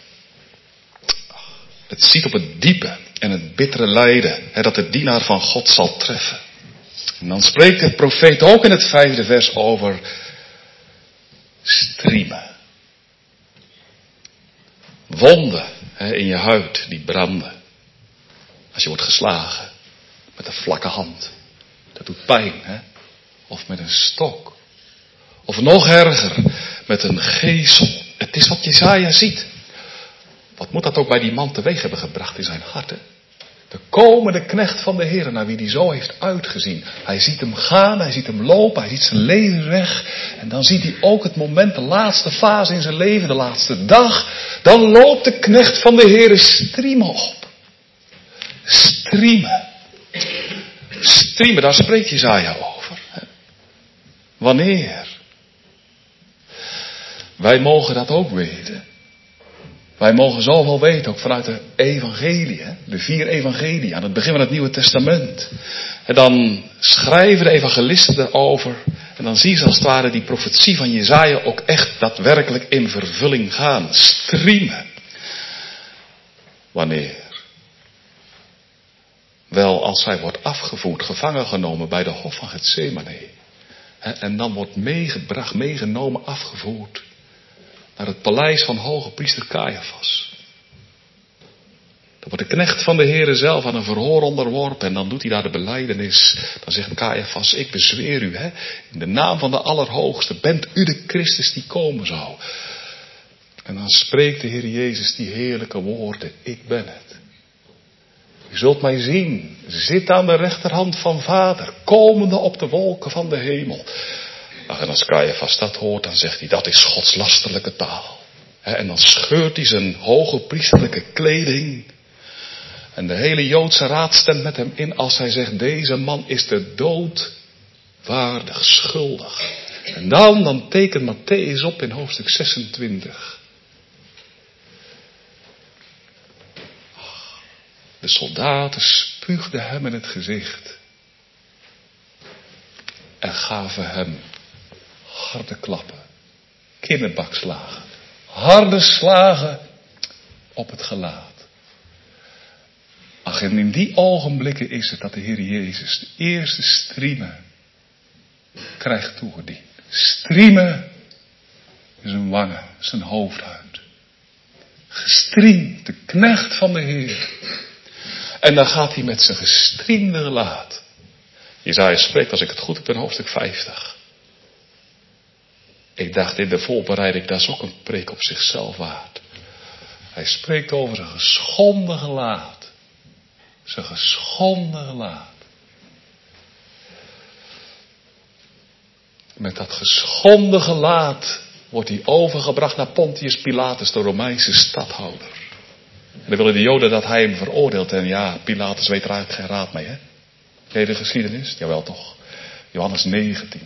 Het ziet op het diepe en het bittere lijden, hè, dat de dienaar van God zal treffen. En dan spreekt de profeet ook in het 5e vers over striemen. Wonden in je huid die branden. Als je wordt geslagen met een vlakke hand. Dat doet pijn. Hè? Of met een stok. Of nog erger, met een geesel. Het is wat Jesaja ziet. Wat moet dat ook bij die man teweeg hebben gebracht in zijn hart? Hè? De komende knecht van de Heer, naar wie die zo heeft uitgezien. Hij ziet hem gaan, hij ziet hem lopen, hij ziet zijn leven weg. En dan ziet hij ook het moment, de laatste fase in zijn leven, de laatste dag. Dan loopt de knecht van de Heer striemen op. Striemen. Striemen, daar spreekt Jesaja over. Wanneer? Wij mogen dat ook weten. Wij mogen zoveel weten, ook vanuit de evangelie, de 4 evangelie, aan het begin van het Nieuwe Testament. En dan schrijven de evangelisten erover, en dan zie je als het ware die profetie van Jesaja ook echt daadwerkelijk in vervulling gaan. Striemen. Wanneer? Wel, als hij wordt afgevoerd, gevangen genomen bij de hof van Getsemane. En dan wordt meegebracht, meegenomen, afgevoerd naar het paleis van hoge priester Caiaphas. Dan wordt de knecht van de Heere zelf aan een verhoor onderworpen. En dan doet hij daar de belijdenis. Dan zegt Caiaphas, ik bezweer u, in de naam van de Allerhoogste, bent u de Christus die komen zou. En dan spreekt de Heer Jezus die heerlijke woorden, ik ben het. U zult mij zien, zit aan de rechterhand van Vader, komende op de wolken van de hemel. En als Caiaphas dat hoort, dan zegt hij, dat is Gods lasterlijke taal. En dan scheurt hij zijn hoge priesterlijke kleding. En de hele Joodse raad stemt met hem in als hij zegt, deze man is de dood waardig, schuldig. En dan tekent Matthäus op in hoofdstuk 26. De soldaten spuugden hem in het gezicht. En gaven hem harde klappen. Kinnebakslagen. Harde slagen op het gelaat. Ach, en in die ogenblikken is het dat de Heer Jezus de eerste striemen krijgt toegediend. Striemen in zijn wangen, zijn hoofdhuid. Gestriemd, de knecht van de Heer. En dan gaat hij met zijn gestriemde gelaat. Jesaja spreekt, als ik het goed heb, in hoofdstuk 50. Ik dacht in de voorbereiding, dat is ook een preek op zichzelf waard. Hij spreekt over zijn geschonden gelaat. Zijn geschonden gelaat. Met dat geschonden gelaat wordt hij overgebracht naar Pontius Pilatus, de Romeinse stadhouder. En dan willen de Joden dat hij hem veroordeelt. En ja, Pilatus weet er eigenlijk geen raad mee, hè? Ken je de geschiedenis? Jawel toch. Johannes 19.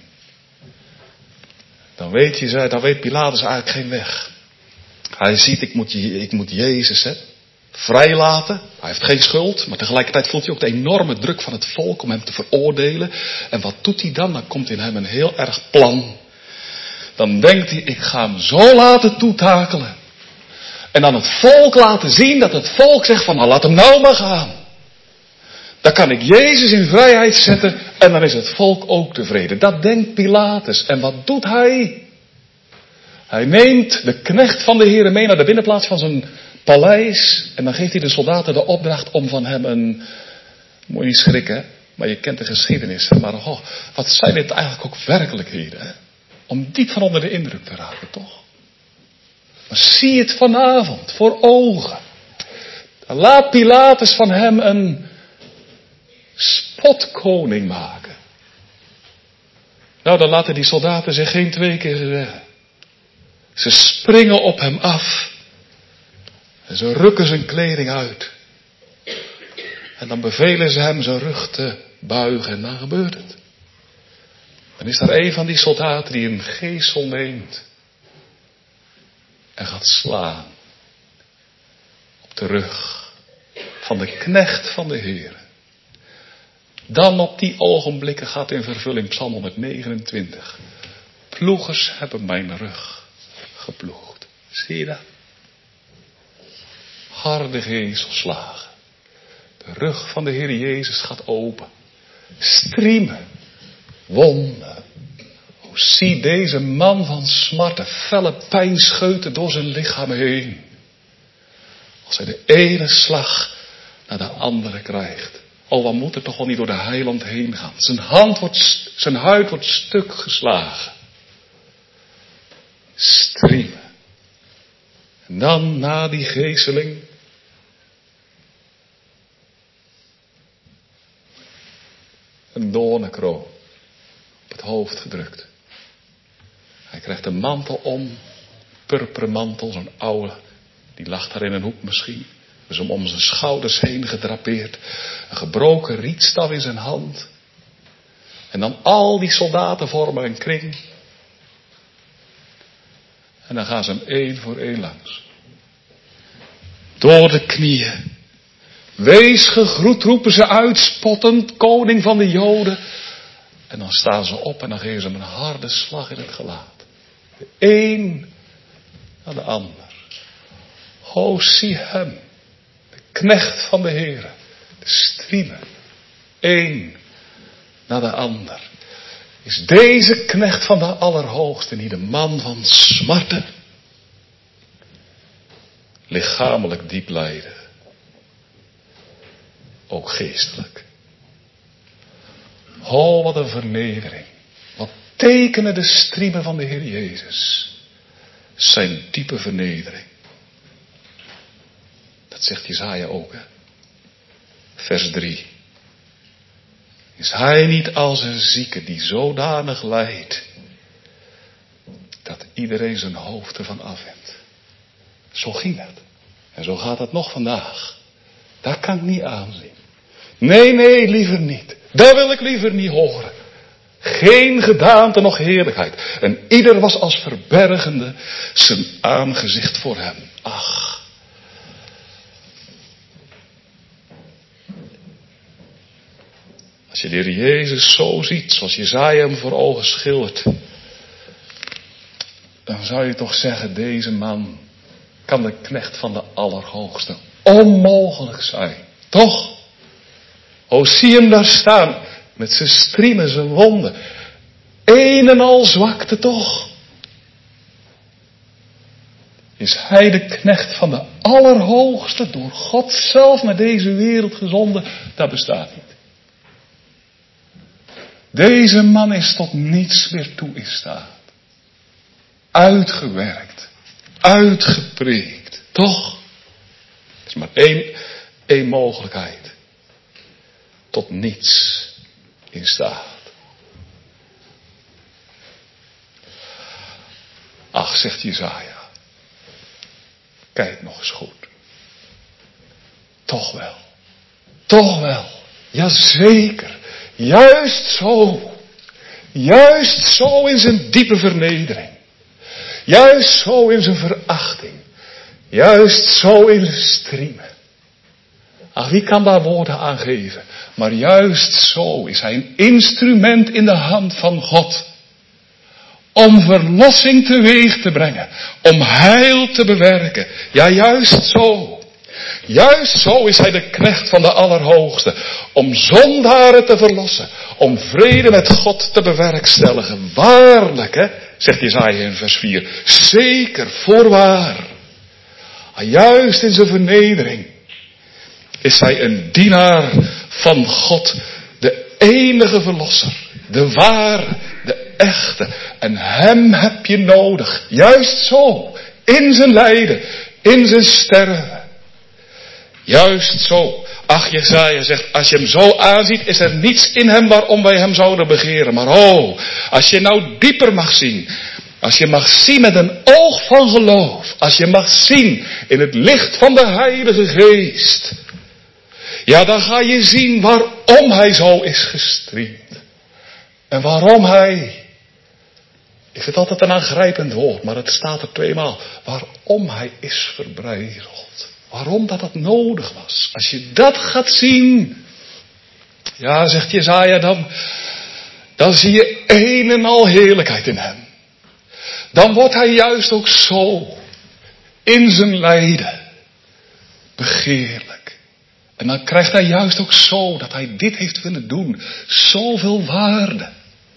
Dan weet Pilatus eigenlijk geen weg. Hij ziet, ik moet Jezus vrijlaten. Hij heeft geen schuld. Maar tegelijkertijd voelt hij ook de enorme druk van het volk om hem te veroordelen. En wat doet hij dan? Dan komt in hem een heel erg plan. Dan denkt hij, ik ga hem zo laten toetakelen. En dan het volk laten zien dat het volk zegt van, nou laat hem nou maar gaan. Dan kan ik Jezus in vrijheid zetten en dan is het volk ook tevreden. Dat denkt Pilatus. En wat doet hij? Hij neemt de knecht van de Heere mee naar de binnenplaats van zijn paleis. En dan geeft hij de soldaten de opdracht om van hem een... Moet je niet schrikken, maar je kent de geschiedenis. Maar wat zijn dit eigenlijk ook werkelijkheden? Hè? Om diep van onder de indruk te raken, toch? Maar zie het vanavond voor ogen. Dan laat Pilatus van hem een spotkoning maken. Nou, dan laten die soldaten zich geen 2 keer zeggen. Ze springen op hem af. En ze rukken zijn kleding uit. En dan bevelen ze hem zijn rug te buigen en dan gebeurt het. Dan is er een van die soldaten die een geesel neemt. En gaat slaan. Op de rug van de knecht van de Heer. Dan op die ogenblikken gaat in vervulling Psalm 129. Ploegers hebben mijn rug geploegd. Zie je dat? Harde gezelslagen. De rug van de Heer Jezus gaat open. Striemen. Wonden. O, zie deze man van smarten. Felle pijn scheuten door zijn lichaam heen. Als hij de ene slag naar de andere krijgt. Oh, wat moet er toch wel niet door de heiland heen gaan. Zijn huid wordt stuk geslagen. Striemen. En dan na die gezeling. Een doornenkroon op het hoofd gedrukt. Hij krijgt een mantel om. Purperen mantel, zo'n oude. Die lag daar in een hoek misschien. Dus hem om zijn schouders heen gedrapeerd. Een gebroken rietstaf in zijn hand. En dan al die soldaten vormen een kring. En dan gaan ze hem 1 voor 1 langs. Door de knieën. Wees gegroet, roepen ze uit, spottend, koning van de Joden. En dan staan ze op en dan geven ze hem een harde slag in het gelaat. De een naar de ander. O, zie hem. De knecht van de Heere. De striemen. Eén naar de ander. Is deze knecht van de Allerhoogste niet de man van smarten? Lichamelijk diep lijden. Ook geestelijk. Oh, wat een vernedering. Wat tekenen de striemen van de Heer Jezus. Zijn diepe vernedering. Dat zegt Jesaja ook, hè. Vers 3. Is hij niet als een zieke die zodanig lijdt, dat iedereen zijn hoofd ervan afwendt? Zo ging het. En zo gaat het nog vandaag. Dat kan ik niet aanzien. Nee, liever niet. Dat wil ik liever niet horen. Geen gedaante noch heerlijkheid. En ieder was als verbergende zijn aangezicht voor hem. Ach. Als je de Heer Jezus zo ziet, zoals Jesaja hem voor ogen schildert, dan zou je toch zeggen, deze man kan de knecht van de Allerhoogste onmogelijk zijn. Toch? O, zie hem daar staan, met zijn striemen, zijn wonden. Een en al zwakte toch? Is hij de knecht van de Allerhoogste, door God zelf naar deze wereld gezonden? Dat bestaat niet. Deze man is tot niets meer toe in staat. Uitgewerkt. Uitgepreekt. Toch? Er is maar één mogelijkheid. Tot niets in staat. Ach, zegt Jesaja. Kijk nog eens goed. toch wel. Toch wel. Jazeker. Juist zo. Juist zo in zijn diepe vernedering. Juist zo in zijn verachting. Juist zo in zijn striemen. Ach, wie kan daar woorden aan geven? Maar juist zo is hij een instrument in de hand van God. Om verlossing teweeg te brengen. Om heil te bewerken. Ja, juist zo. Juist zo is hij de knecht van de Allerhoogste. Om zondaren te verlossen. Om vrede met God te bewerkstelligen. Waarlijk, hè, zegt Jesaja in vers 4. Zeker, voorwaar. Juist in zijn vernedering is hij een dienaar van God. De enige verlosser. De ware, de echte. En hem heb je nodig. Juist zo. In zijn lijden. In zijn sterven. Juist zo. Ach, Jesaja zegt, als je hem zo aanziet, is er niets in hem waarom wij hem zouden begeren. Maar als je nou dieper mag zien. Als je mag zien met een oog van geloof. Als je mag zien in het licht van de Heilige Geest. Ja, dan ga je zien waarom hij zo is gestriemd. En waarom hij, ik vind het altijd een aangrijpend woord, maar het staat er 2 maal. Waarom hij is verbrijzeld. Waarom dat nodig was. Als je dat gaat zien. Ja, zegt Jesaja, dan zie je een en al heerlijkheid in hem. Dan wordt hij juist ook zo. In zijn lijden. Begeerlijk. En dan krijgt hij juist ook zo dat hij dit heeft willen doen. Zoveel waarde.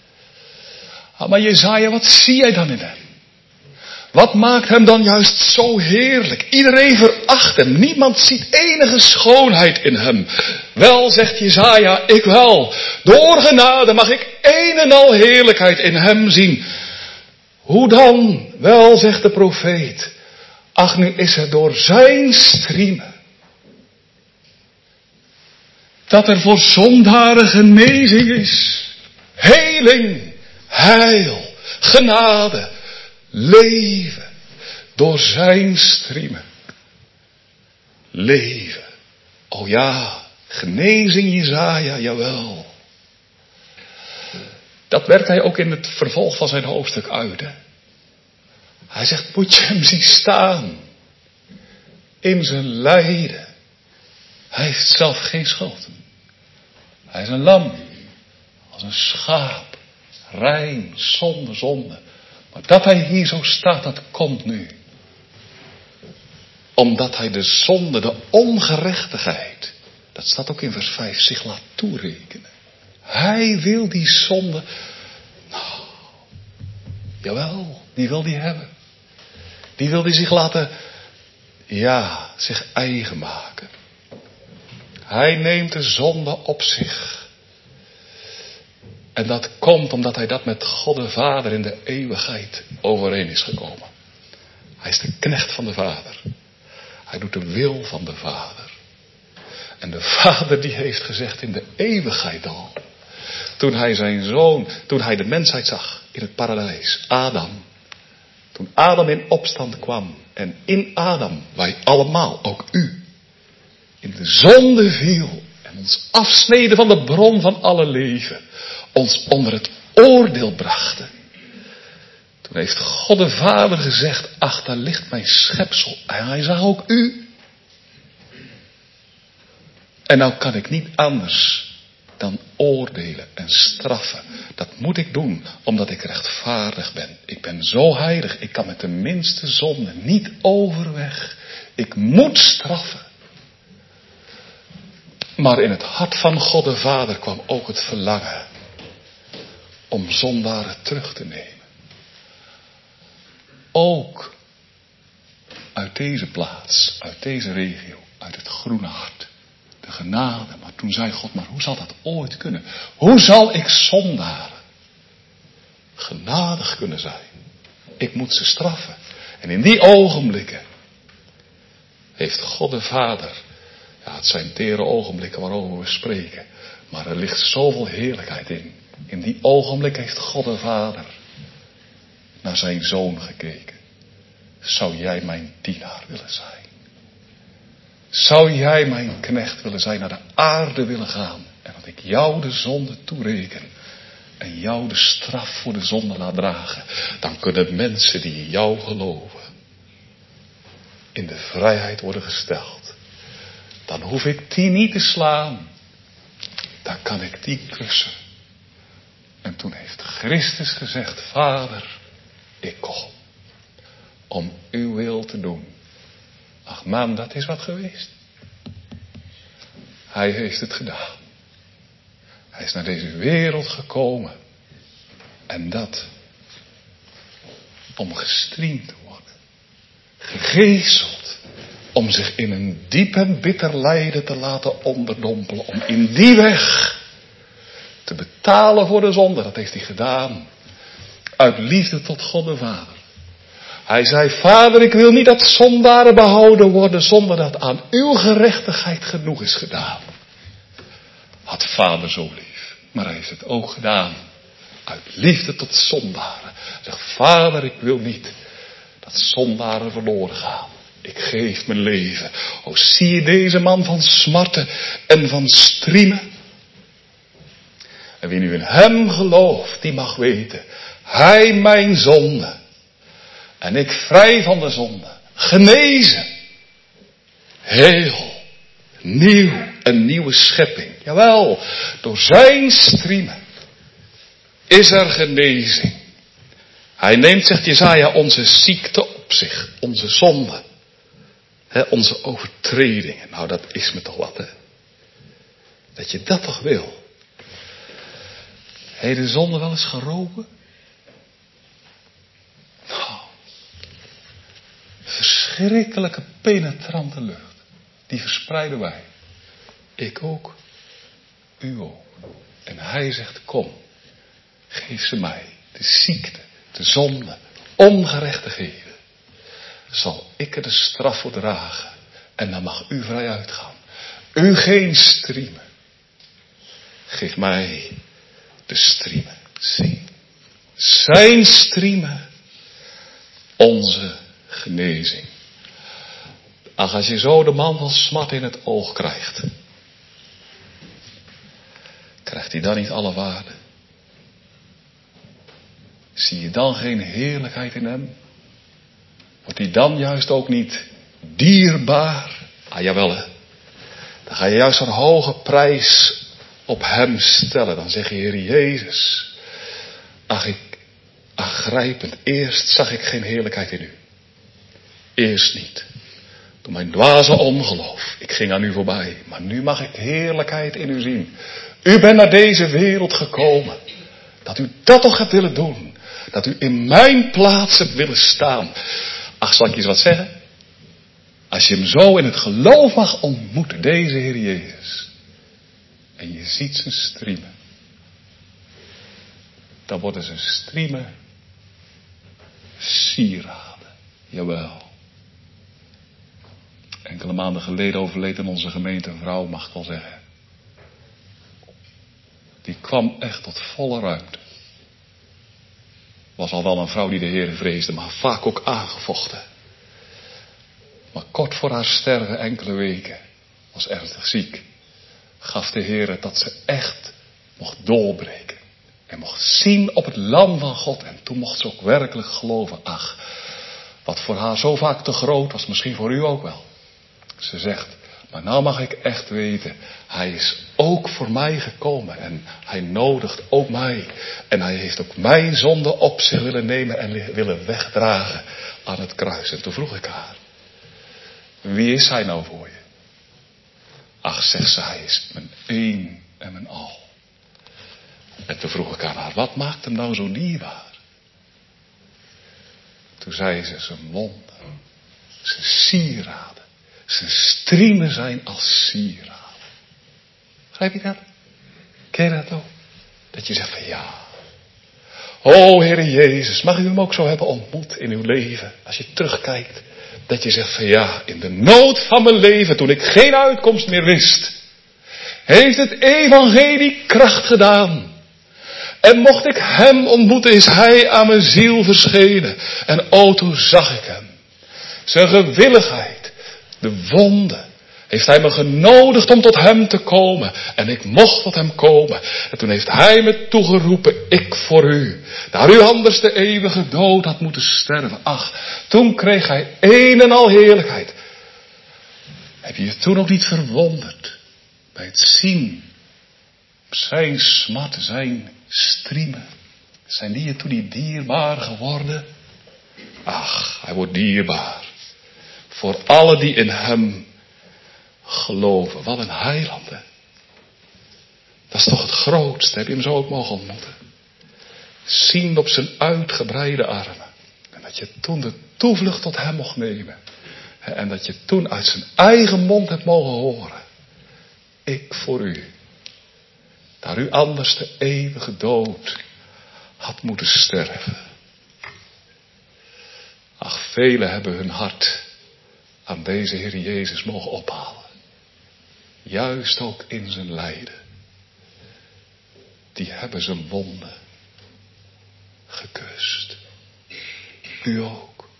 Maar Jesaja, wat zie jij dan in hem? Wat maakt hem dan juist zo heerlijk? Iedereen veracht hem. Niemand ziet enige schoonheid in hem. Wel, zegt Jesaja, ik wel. Door genade mag ik een en al heerlijkheid in hem zien. Hoe dan? Wel, zegt de profeet. Ach, nu is het door zijn striemen. Dat er voor zondaren genezing is. Heling, heil, genade, leven. Door zijn striemen. Leven. Oh ja, genezing Jesaja, jawel. Dat werkt hij ook in het vervolg van zijn hoofdstuk uit. Hè? Hij zegt, moet je hem zien staan. In zijn lijden. Hij heeft zelf geen schuld. Hij is een lam. Als een schaap. Rein, zonder zonde. Maar dat hij hier zo staat, dat komt nu. Omdat hij de zonde, de ongerechtigheid. Dat staat ook in vers 5, zich laat toerekenen. Hij wil die zonde. Nou, jawel, die wil die hebben. Die wil die zich laten, ja, zich eigen maken. Hij neemt de zonde op zich. En dat komt omdat hij dat met God de Vader in de eeuwigheid overeen is gekomen. Hij is de knecht van de Vader. Hij doet de wil van de Vader. En de Vader die heeft gezegd in de eeuwigheid al. Toen hij zijn zoon, toen hij de mensheid zag in het paradijs, Adam. Toen Adam in opstand kwam. En in Adam, wij allemaal, ook u, in de zonde viel. En ons afsneden van de bron van alle leven. Ons onder het oordeel brachten. Toen heeft God de Vader gezegd, ach, daar ligt mijn schepsel. En hij zag ook u. En nou kan ik niet anders dan oordelen en straffen. Dat moet ik doen, omdat ik rechtvaardig ben. Ik ben zo heilig, ik kan met de minste zonde niet overweg. Ik moet straffen. Maar in het hart van God de Vader kwam ook het verlangen om zondaren terug te nemen. Ook uit deze plaats, uit deze regio, uit het groene hart. De genade. Maar toen zei God, maar hoe zal dat ooit kunnen? Hoe zal ik zondaren genadig kunnen zijn? Ik moet ze straffen. En in die ogenblikken heeft God de Vader, ja, het zijn tere ogenblikken waarover we spreken, maar er ligt zoveel heerlijkheid in. In die ogenblik heeft God de Vader naar zijn zoon gekeken. Zou jij mijn dienaar willen zijn? Zou jij mijn knecht willen zijn, naar de aarde willen gaan en dat ik jou de zonde toereken en jou de straf voor de zonde laat dragen, dan kunnen mensen die in jou geloven in de vrijheid worden gesteld. Dan hoef ik die niet te slaan. Dan kan ik die kussen. En toen heeft Christus gezegd, Vader, ik kom om uw wil te doen. Ach man, dat is wat geweest. Hij heeft het gedaan. Hij is naar deze wereld gekomen. En dat om gestriemd te worden. Gegezeld. Om zich in een diep en bitter lijden te laten onderdompelen. Om in die weg te betalen voor de zonde. Dat heeft hij gedaan. Uit liefde tot God de Vader. Hij zei, Vader, ik wil niet dat zondaren behouden worden zonder dat aan uw gerechtigheid genoeg is gedaan. Had Vader zo lief. Maar hij heeft het ook gedaan. Uit liefde tot zondaren. Hij zegt, Vader, ik wil niet dat zondaren verloren gaan. Ik geef mijn leven. O, zie je deze man van smarten en van striemen? En wie nu in hem gelooft, die mag weten, hij mijn zonde. En ik vrij van de zonde. Genezen. Heel. Nieuw. Een nieuwe schepping. Jawel. Door zijn striemen is er genezing. Hij neemt, zegt Jesaja, onze ziekte op zich. Onze zonde. Onze overtredingen. Nou, dat is me toch wat, hè. Dat je dat toch wil. Heb je de zonde wel eens geroken? Nou. Verschrikkelijke penetrante lucht. Die verspreiden wij. Ik ook. U ook. En hij zegt, kom. Geef ze mij. De ziekte. De zonde. Ongerechtigheden. Zal ik er de straf voor dragen. En dan mag u vrij uitgaan. U geen striemen. Geef mij de striemen. Zie. Zijn striemen. Onze genezing. Ach, als je zo de man van smart in het oog krijgt. Krijgt hij dan niet alle waarde? Zie je dan geen heerlijkheid in hem? Wordt hij dan juist ook niet dierbaar? Ah, jawel, hè. Dan ga je juist een hoge prijs op hem stellen. Dan zeg je, Heer Jezus. Ach, aangrijpend. Eerst zag ik geen heerlijkheid in u. Eerst niet. Door mijn dwaze ongeloof. Ik ging aan u voorbij. Maar nu mag ik heerlijkheid in u zien. U bent naar deze wereld gekomen. Dat u dat toch hebt willen doen. Dat u in mijn plaats hebt willen staan. Ach, zal ik je eens wat zeggen? Als je hem zo in het geloof mag ontmoeten. Deze Heer Jezus. En je ziet zijn striemen. Dan worden zijn striemen sieraden. Jawel. Enkele maanden geleden overleed in onze gemeente een vrouw, mag ik wel zeggen. Die kwam echt tot volle ruimte. Was al wel een vrouw die de Heer vreesde, maar vaak ook aangevochten. Maar kort voor haar sterven, enkele weken, was ernstig ziek. Gaf de Heer dat ze echt mocht doorbreken. En mocht zien op het lam van God. En toen mocht ze ook werkelijk geloven. Ach, wat voor haar zo vaak te groot was, misschien voor u ook wel. Ze zegt, maar nou mag ik echt weten, hij is ook voor mij gekomen en hij nodigt ook mij. En hij heeft ook mijn zonde op zich willen nemen en willen wegdragen aan het kruis. En toen vroeg ik haar, wie is hij nou voor je? Ach, zegt ze, hij is mijn een en mijn al. En toen vroeg ik aan haar, wat maakt hem nou zo dierbaar? Toen zei ze, zijn wonden, zijn sieraden. Zijn striemen zijn als sieraden. Begrijp je dat? Ken je dat ook? Dat je zegt van ja. O Heer Jezus, mag u hem ook zo hebben ontmoet in uw leven. Als je terugkijkt. Dat je zegt van ja, in de nood van mijn leven, toen ik geen uitkomst meer wist. Heeft het evangelie kracht gedaan. En mocht ik hem ontmoeten, is hij aan mijn ziel verschenen. En o, toen zag ik hem. Zijn gewilligheid. De wonden, heeft hij me genodigd om tot hem te komen. En ik mocht tot hem komen. En toen heeft hij me toegeroepen, ik voor u. Daar u anders de eeuwige dood had moeten sterven. Ach, toen kreeg hij een en al heerlijkheid. Heb je je toen ook niet verwonderd bij het zien zijn smart, zijn striemen? Zijn die je toen niet dierbaar geworden? Ach, hij wordt dierbaar. Voor alle die in hem geloven. Wat een heiland, hè? Dat is toch het grootste. Heb je hem zo ook mogen ontmoeten? Zien op zijn uitgebreide armen. En dat je toen de toevlucht tot hem mocht nemen. En dat je toen uit zijn eigen mond hebt mogen horen. Ik voor u. Daar u anders de eeuwige dood had moeten sterven. Ach, velen hebben hun hart aan deze Heer Jezus mogen ophalen. Juist ook in zijn lijden. Die hebben zijn wonden gekust. U ook.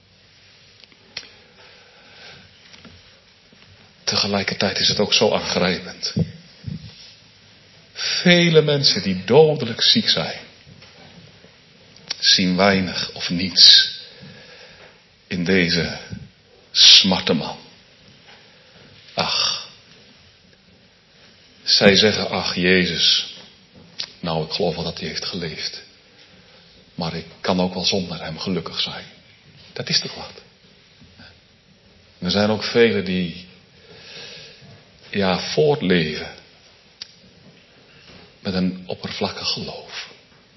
Tegelijkertijd is het ook zo aangrijpend. Vele mensen die dodelijk ziek zijn, zien weinig of niets in deze smarteman. Ach, zij zeggen, ach Jezus, nou ik geloof wel dat hij heeft geleefd, maar ik kan ook wel zonder hem gelukkig zijn. Dat is toch wat? Er zijn ook velen die voortleven met een oppervlakkig geloof.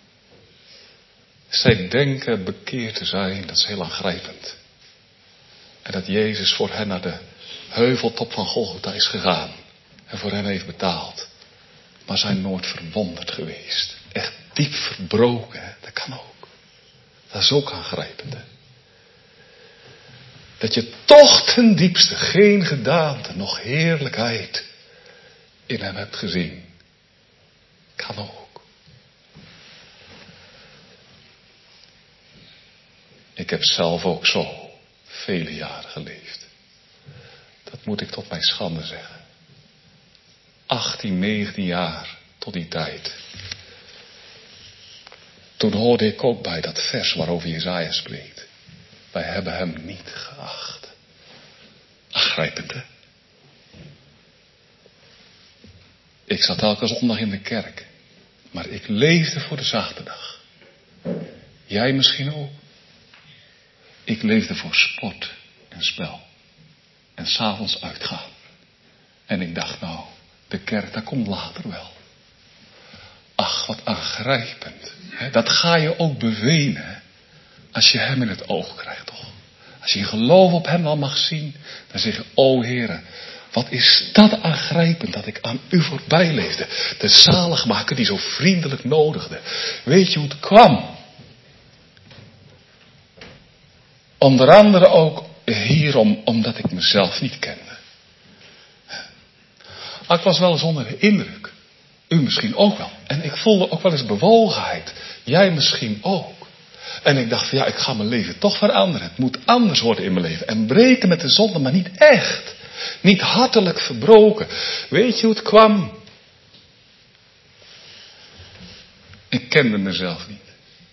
Zij denken bekeerd te zijn, dat is heel aangrijpend. En dat Jezus voor hen naar de heuveltop van Golgotha is gegaan. En voor hen heeft betaald. Maar zijn nooit verwonderd geweest. Echt diep verbroken, hè? Dat kan ook. Dat is ook aangrijpend, hè? Dat je toch ten diepste geen gedaante, nog heerlijkheid in hem hebt gezien. Kan ook. Ik heb zelf ook zo vele jaren geleefd. Dat moet ik tot mijn schande zeggen. 18, 19 jaar tot die tijd. Toen hoorde ik ook bij dat vers waarover Jesaja spreekt. Wij hebben hem niet geacht. Aangrijpend, hè? Ik zat elke zondag in de kerk. Maar ik leefde voor de zaterdag. Jij misschien ook. Ik leefde voor sport en spel. En 's avonds uitgaan. En ik dacht, nou, de kerk, dat komt later wel. Ach, wat aangrijpend. Dat ga je ook bewenen. Als je hem in het oog krijgt, toch? Als je in geloof op hem al mag zien. Dan zeg je, o Heere, wat is dat aangrijpend dat ik aan u voorbij leefde. De zaligmaker die zo vriendelijk nodigde. Weet je hoe het kwam? Onder andere ook hierom, omdat ik mezelf niet kende. Ik was wel eens onder de indruk. U misschien ook wel. En ik voelde ook wel eens bewogenheid. Jij misschien ook. En ik dacht van ik ga mijn leven toch veranderen. Het moet anders worden in mijn leven. En breken met de zonde, maar niet echt. Niet hartelijk verbroken. Weet je hoe het kwam? Ik kende mezelf niet.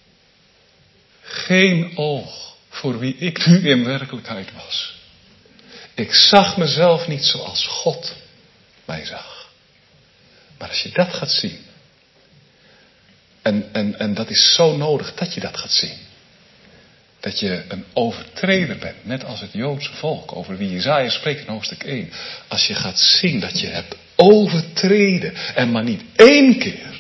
Geen oog voor wie ik nu in werkelijkheid was. Ik zag mezelf niet zoals God mij zag. Maar als je dat gaat zien. En dat is zo nodig dat je dat gaat zien. Dat je een overtreder bent. Net als het Joodse volk. Over wie Jesaja spreekt in hoofdstuk 1. Als je gaat zien dat je hebt overtreden. En maar niet 1 keer.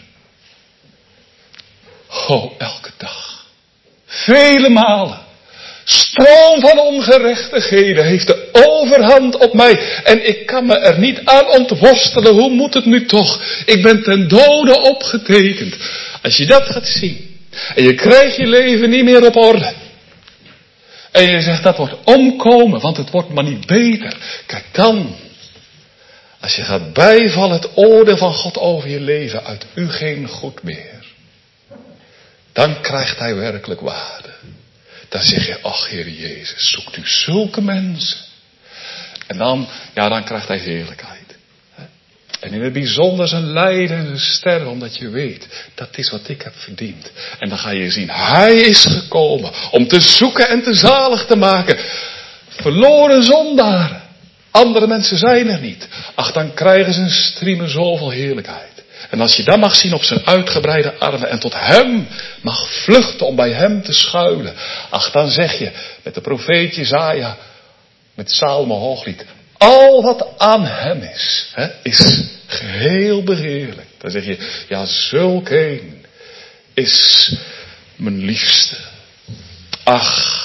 Elke dag. Vele malen. Stroom van ongerechtigheden heeft de overhand op mij. En ik kan me er niet aan ontworstelen. Hoe moet het nu toch? Ik ben ten dode opgetekend. Als je dat gaat zien. En je krijgt je leven niet meer op orde. En je zegt dat wordt omkomen. Want het wordt maar niet beter. Kijk dan. Als je gaat bijvallen het oordeel van God over je leven. Uit u geen goed meer. Dan krijgt hij werkelijk waarde. Dan zeg je, ach Heer Jezus, zoekt u zulke mensen En dan krijgt hij heerlijkheid. En in het bijzonder zijn lijden en zijn sterven, omdat je weet, dat is wat ik heb verdiend. En dan ga je zien, hij is gekomen om te zoeken en te zalig te maken. Verloren zondaren. Andere mensen zijn er niet. Ach, dan krijgen ze een streamer zoveel heerlijkheid. En als je dat mag zien op zijn uitgebreide armen en tot hem mag vluchten om bij hem te schuilen. Ach, dan zeg je met de profeet Jesaja, met Salomo Hooglied, al wat aan hem is geheel beheerlijk. Dan zeg je, ja, zulk een is mijn liefste. Ach.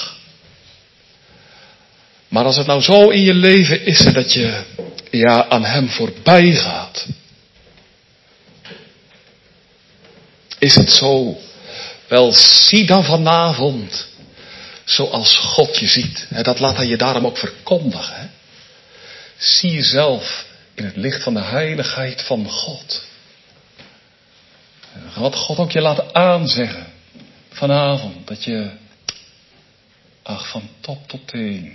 Maar als het nou zo in je leven is dat je aan hem voorbij gaat. Is het zo? Wel, zie dan vanavond zoals God je ziet. Dat laat hij je daarom ook verkondigen. Zie jezelf in het licht van de heiligheid van God. Wat God ook je laat aanzeggen vanavond. Dat je, van top tot teen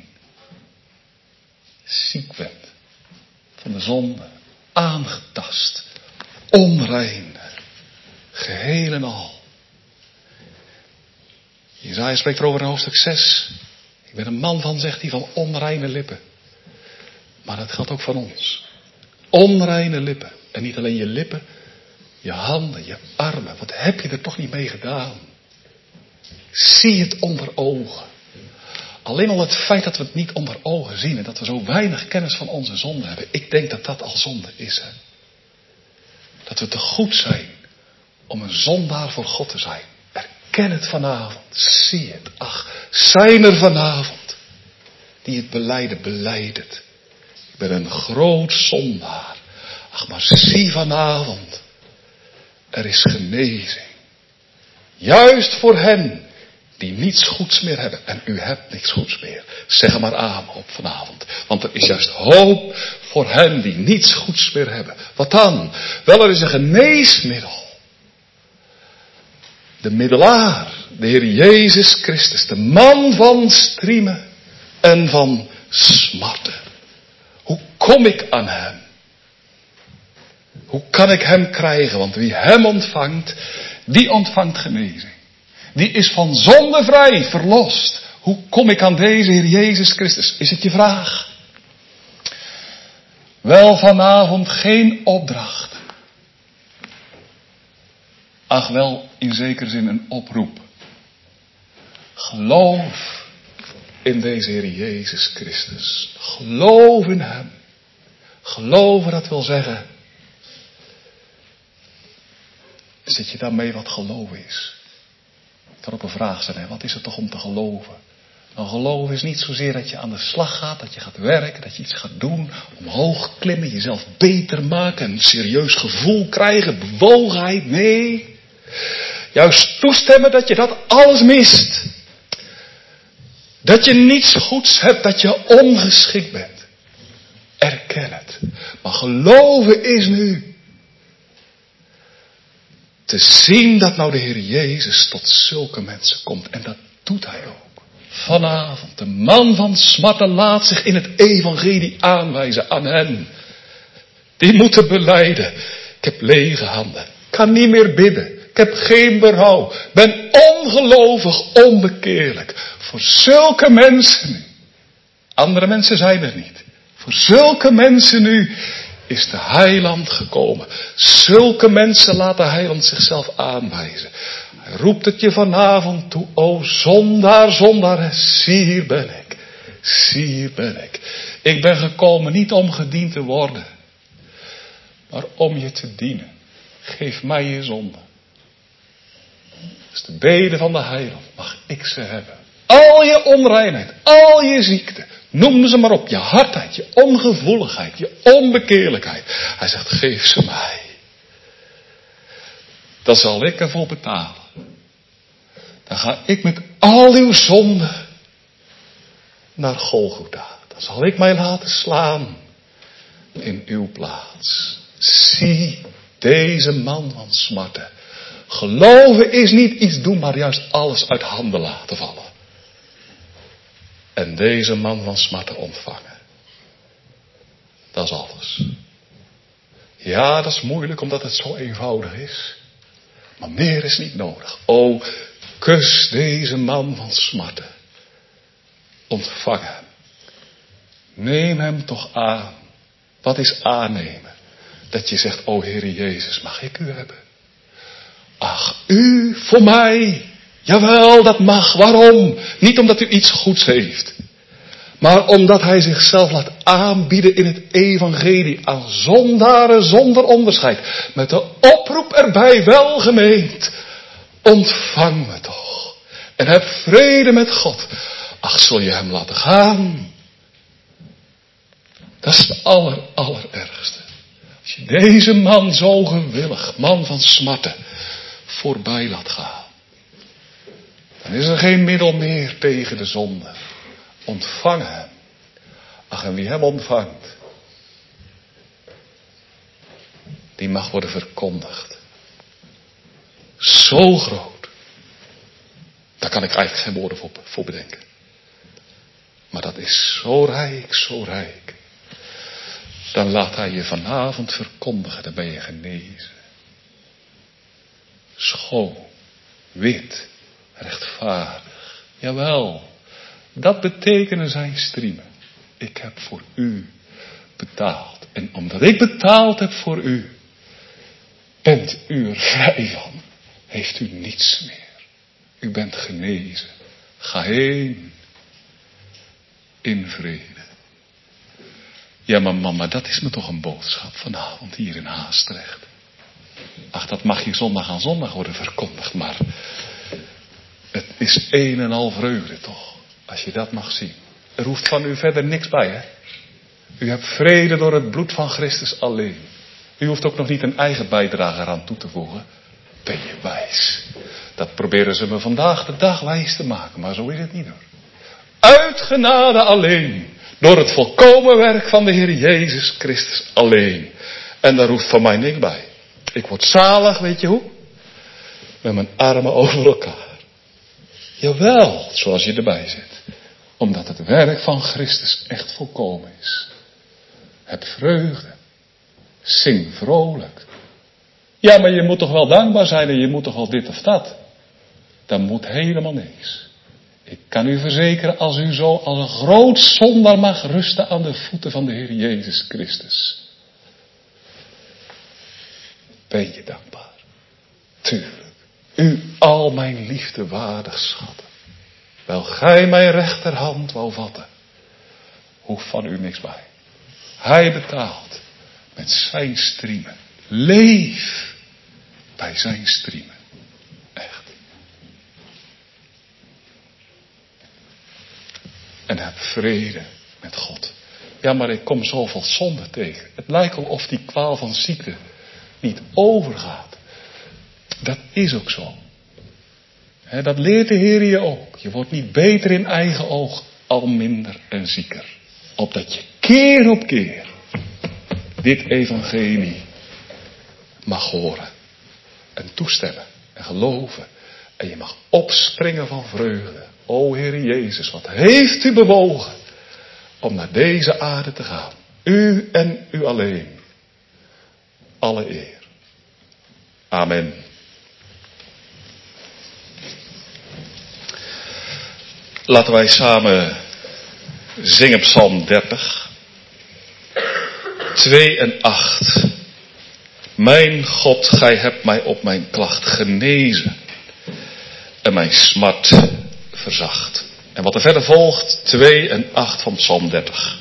ziek bent van de zonde, aangetast, onrein, geheel en al. Jesaja spreekt erover in hoofdstuk 6. Ik ben een man van, zegt hij, van onreine lippen. Maar dat geldt ook van ons. Onreine lippen. En niet alleen je lippen, je handen, je armen. Wat heb je er toch niet mee gedaan? Zie het onder ogen. Alleen al het feit dat we het niet onder ogen zien en dat we zo weinig kennis van onze zonde hebben. Ik denk dat dat al zonde is. Dat we te goed zijn om een zondaar voor God te zijn. Erken het vanavond. Zie het. Ach, zijn er vanavond die het belijden, belijd het. Ik ben een groot zondaar. Ach, maar zie vanavond. Er is genezing. Juist voor hen die niets goeds meer hebben. En u hebt niks goeds meer. Zeg er maar amen op vanavond. Want er is juist hoop voor hen die niets goeds meer hebben. Wat dan? Wel, er is een geneesmiddel. De middelaar. De Heer Jezus Christus. De man van striemen en van smarten. Hoe kom ik aan hem? Hoe kan ik hem krijgen? Want wie hem ontvangt, die ontvangt genezing. Die is van zonde vrij, verlost. Hoe kom ik aan deze Heer Jezus Christus? Is het je vraag? Wel, vanavond geen opdracht. Ach, wel in zekere zin een oproep. Geloof in deze Heer Jezus Christus. Geloof in hem. Geloven, dat wil zeggen. Zit je daarmee wat geloven is? Ik kan ook een vraag stellen. Wat is het toch om te geloven? Nou, geloven is niet zozeer dat je aan de slag gaat, dat je gaat werken, dat je iets gaat doen, omhoog klimmen, jezelf beter maken, een serieus gevoel krijgen, bewogenheid. Nee. Juist toestemmen dat je dat alles mist. Dat je niets goeds hebt, dat je ongeschikt bent. Erken het. Maar geloven is nu te zien dat nou de Heer Jezus tot zulke mensen komt. En dat doet hij ook. Vanavond, de man van smarten laat zich in het evangelie aanwijzen aan hen. Die moeten belijden. Ik heb lege handen. Ik kan niet meer bidden. Ik heb geen berouw. Ben ongelovig, onbekeerlijk. Voor zulke mensen nu. Andere mensen zijn er niet. Voor zulke mensen nu is de heiland gekomen. Zulke mensen laat de heiland zichzelf aanwijzen. Hij roept het je vanavond toe. O zondaar, zondares, zie hier ben ik. Zie hier ben ik. Ik ben gekomen niet om gediend te worden. Maar om je te dienen. Geef mij je zonde. Dat is de bede van de heiland. Mag ik ze hebben. Al je onreinheid, al je ziekte. Noem ze maar op. Je hardheid, je ongevoeligheid, je onbekeerlijkheid. Hij zegt, geef ze mij. Dan zal ik ervoor betalen. Dan ga ik met al uw zonden naar Golgotha. Dan zal ik mij laten slaan in uw plaats. Zie deze man van smarten. Geloven is niet iets doen, maar juist alles uit handen laten vallen. En deze man van smarten ontvangen. Dat is alles. Ja, dat is moeilijk omdat het zo eenvoudig is. Maar meer is niet nodig. O, kus deze man van smarten. Ontvang hem. Neem hem toch aan. Wat is aannemen? Dat je zegt, o Heere Jezus, mag ik u hebben? Ach, u voor mij. Jawel, dat mag. Waarom? Niet omdat u iets goeds heeft. Maar omdat hij zichzelf laat aanbieden in het evangelie aan zondaren zonder onderscheid. Met de oproep erbij welgemeend. Ontvang me toch. En heb vrede met God. Ach, zul je hem laten gaan? Dat is het allerergste. Als je deze man zo gewillig, man van smarten, voorbij laat gaan. Dan is er geen middel meer tegen de zonde. Ontvang hem. Ach, en wie hem ontvangt, die mag worden verkondigd. Zo groot. Daar kan ik eigenlijk geen woorden voor bedenken. Maar dat is zo rijk, zo rijk. Dan laat hij je vanavond verkondigen, dan ben je genezen. Schoon, wit, rechtvaardig. Jawel, dat betekenen zijn striemen. Ik heb voor u betaald. En omdat ik betaald heb voor u, bent u er vrij van. Heeft u niets meer. U bent genezen. Ga heen in vrede. Ja, maar mama, dat is me toch een boodschap vanavond hier in Haastrecht. Ach, dat mag hier zondag aan zondag worden verkondigd, maar het is een en al vreugde toch, als je dat mag zien. Er hoeft van u verder niks bij, hè. U hebt vrede door het bloed van Christus alleen. U hoeft ook nog niet een eigen bijdrage eraan toe te voegen. Ben je wijs. Dat proberen ze me vandaag de dag wijs te maken, maar zo is het niet hoor. Uit genade alleen. Door het volkomen werk van de Heer Jezus Christus alleen. En daar hoeft van mij niks bij. Ik word zalig, weet je hoe? Met mijn armen over elkaar. Jawel, zoals je erbij zit. Omdat het werk van Christus echt volkomen is. Heb vreugde. Zing vrolijk. Ja, maar je moet toch wel dankbaar zijn en je moet toch wel dit of dat. Dat moet helemaal niks. Ik kan u verzekeren, als u zo als een groot zondaar mag rusten aan de voeten van de Heer Jezus Christus. Ben je dankbaar? Tuurlijk. U al mijn liefde waardig schat. Wel gij mijn rechterhand wou vatten. Hoeft van u niks bij. Hij betaalt met zijn striemen. Leef bij zijn striemen. Echt. En heb vrede met God. Ja, maar ik kom zoveel zonde tegen. Het lijkt wel of die kwaal van ziekte niet overgaat. Dat is ook zo. Dat leert de Heer je ook. Je wordt niet beter in eigen oog, al minder en zieker. Opdat je keer op keer dit evangelie mag horen. En toestemmen en geloven. En je mag opspringen van vreugde. O Heer Jezus, wat heeft u bewogen om naar deze aarde te gaan? U en u alleen. Alle eer. Amen. Laten wij samen zingen Psalm 30. 2 en 8. Mijn God, gij hebt mij op mijn klacht genezen en mijn smart verzacht. En wat er verder volgt, 2 en 8 van Psalm 30.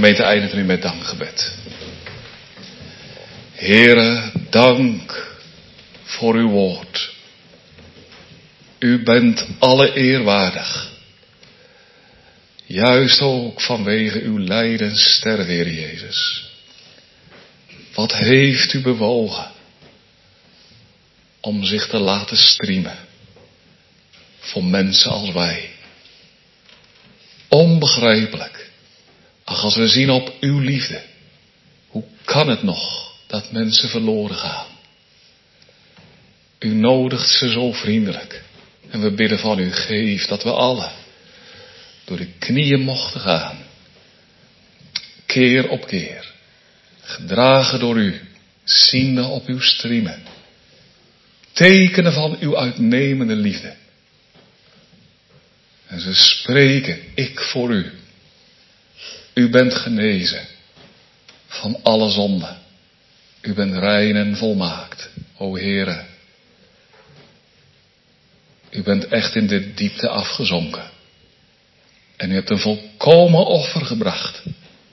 Gemeente eindigt nu met dankgebed. Heere, dank voor uw woord. U bent alle eer waardig. Juist ook vanwege uw lijden en sterven, Heer Jezus. Wat heeft u bewogen om zich te laten striemen voor mensen als wij? Onbegrijpelijk. Ach, als we zien op uw liefde, hoe kan het nog dat mensen verloren gaan? U nodigt ze zo vriendelijk. En we bidden van u, geef dat we allen door de knieën mochten gaan. Keer op keer. Gedragen door u. Ziende op uw striemen. Tekenen van uw uitnemende liefde. En ze spreken, ik voor u. U bent genezen van alle zonde. U bent rein en volmaakt, o Heere. U bent echt in de diepte afgezonken. En u hebt een volkomen offer gebracht.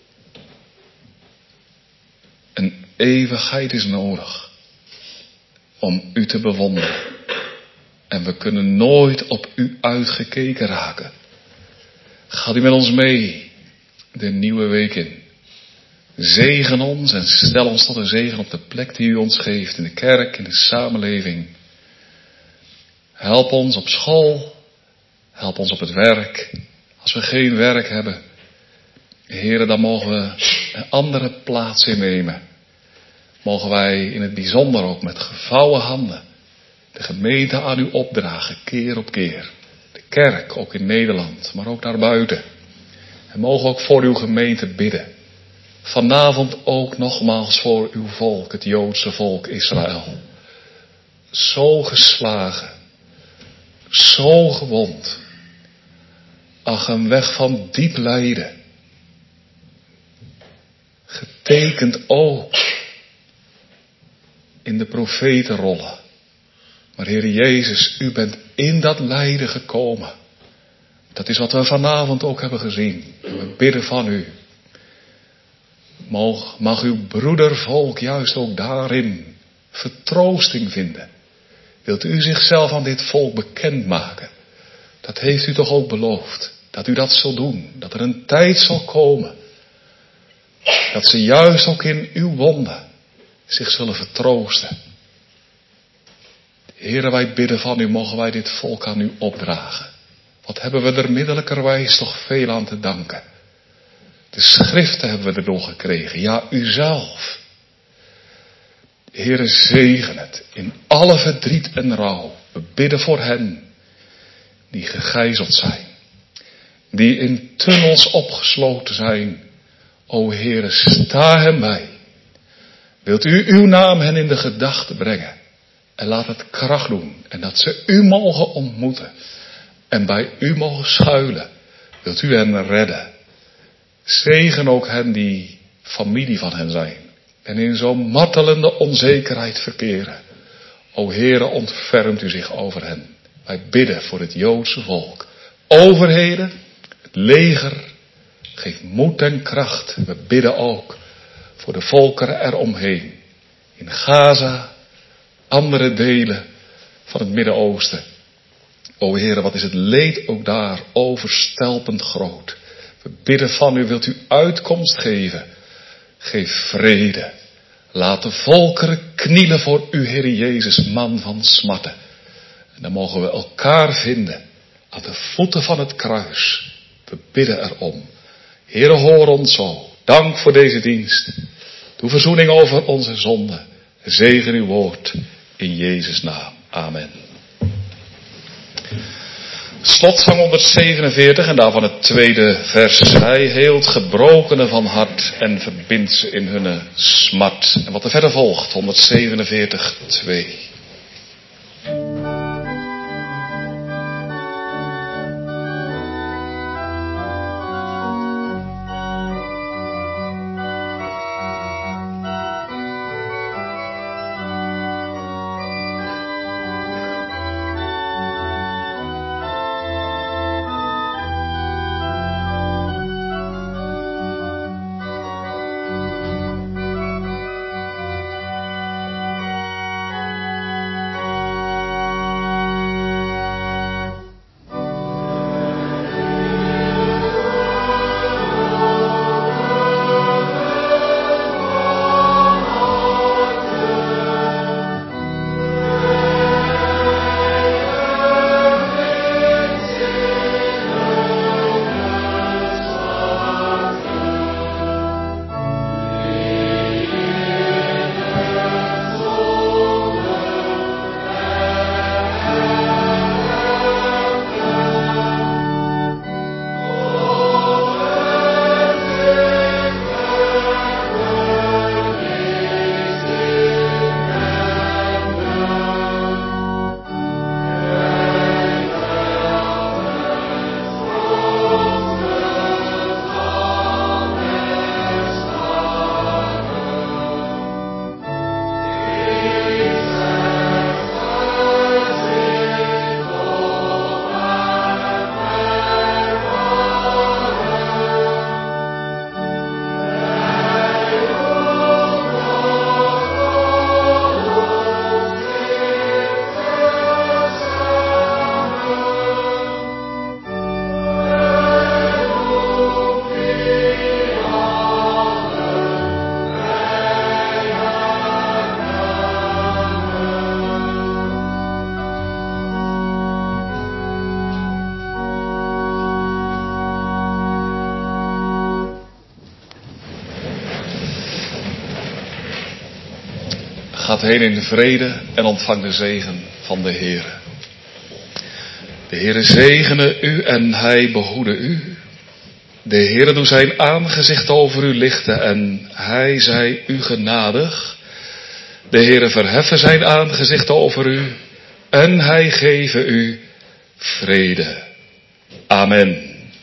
Een eeuwigheid is nodig om u te bewonderen. En we kunnen nooit op u uitgekeken raken. Gaat u met ons mee de nieuwe week in. Zegen ons en stel ons tot een zegen op de plek die u ons geeft. In de kerk, in de samenleving. Help ons op school. Help ons op het werk. Als we geen werk hebben. Heere, dan mogen we een andere plaats innemen. Mogen wij in het bijzonder ook met gevouwen handen de gemeente aan u opdragen, keer op keer. De kerk, ook in Nederland, maar ook daarbuiten. En mogen ook voor uw gemeente bidden. Vanavond ook nogmaals voor uw volk, het Joodse volk Israël. Zo geslagen, zo gewond. Ach, een weg van diep lijden. Getekend ook in de profetenrollen. Maar Heer Jezus, u bent in dat lijden gekomen. Dat is wat we vanavond ook hebben gezien. We bidden van u. Mag uw broedervolk juist ook daarin vertroosting vinden. Wilt u zichzelf aan dit volk bekendmaken? Dat heeft u toch ook beloofd. Dat u dat zult doen. Dat er een tijd zal komen. Dat ze juist ook in uw wonden zich zullen vertroosten. Heere, wij bidden van u, mogen wij dit volk aan u opdragen. Wat hebben we er middelijkerwijs toch veel aan te danken. De schriften hebben we erdoor gekregen. Ja, uzelf. Heere, zegen het in alle verdriet en rouw. We bidden voor hen die gegijzeld zijn. Die in tunnels opgesloten zijn. O Heere, sta hen bij. Wilt u uw naam hen in de gedachten brengen. En laat het kracht doen. En dat ze u mogen ontmoeten. En bij u mogen schuilen. Wilt u hen redden. Zegen ook hen die familie van hen zijn. En in zo'n martelende onzekerheid verkeren. O Heere, ontfermt u zich over hen. Wij bidden voor het Joodse volk. Overheden, het leger, geef moed en kracht. We bidden ook voor de volkeren eromheen. In Gaza, andere delen van het Midden-Oosten. O Heere, wat is het leed ook daar overstelpend groot. We bidden van u, wilt u uitkomst geven. Geef vrede. Laat de volkeren knielen voor u, Heere Jezus, man van smarten. En dan mogen we elkaar vinden aan de voeten van het kruis. We bidden erom. Heere, hoor ons zo. Dank voor deze dienst. Doe verzoening over onze zonden. Zegen uw woord in Jezus' naam. Amen. Slotzang 147 en daarvan het tweede vers. Hij heelt gebrokenen van hart en verbindt ze in hun smart. En wat er verder volgt, 147, 2. Gaat heen in vrede en ontvang de zegen van de Heere. De Heere zegene u en hij behoede u. De Heere doe zijn aangezicht over u lichten en hij zij u genadig. De Heere verheffen zijn aangezicht over u en hij geven u vrede. Amen.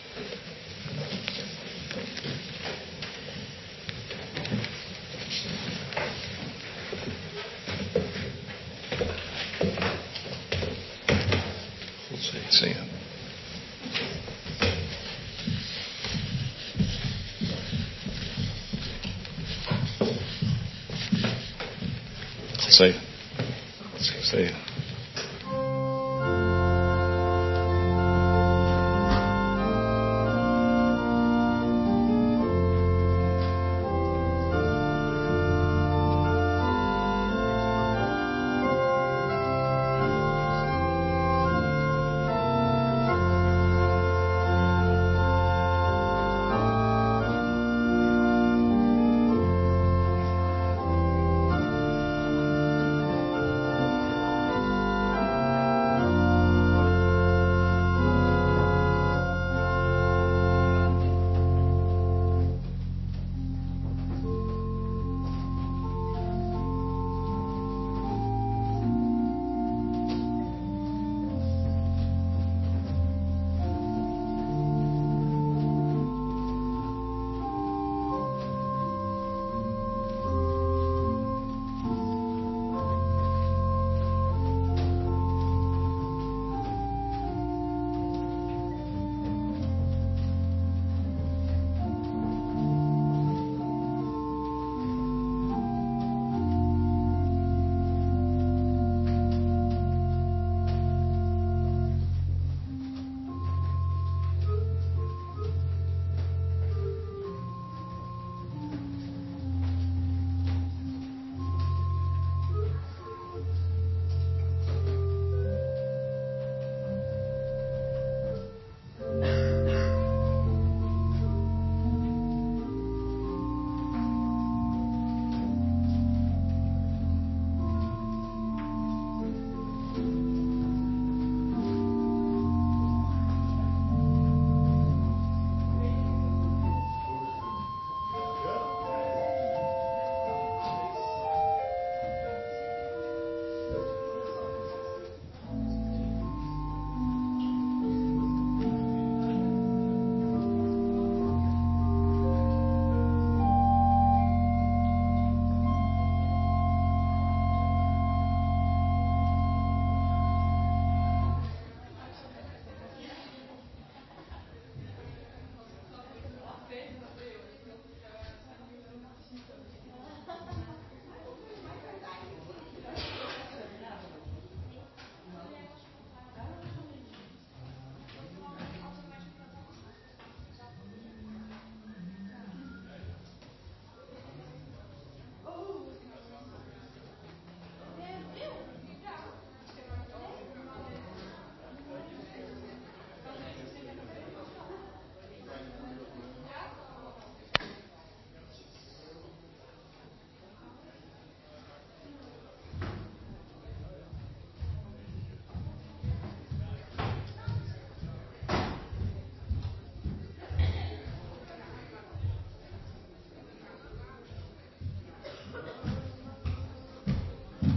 God zegen. God zegen. God zegen.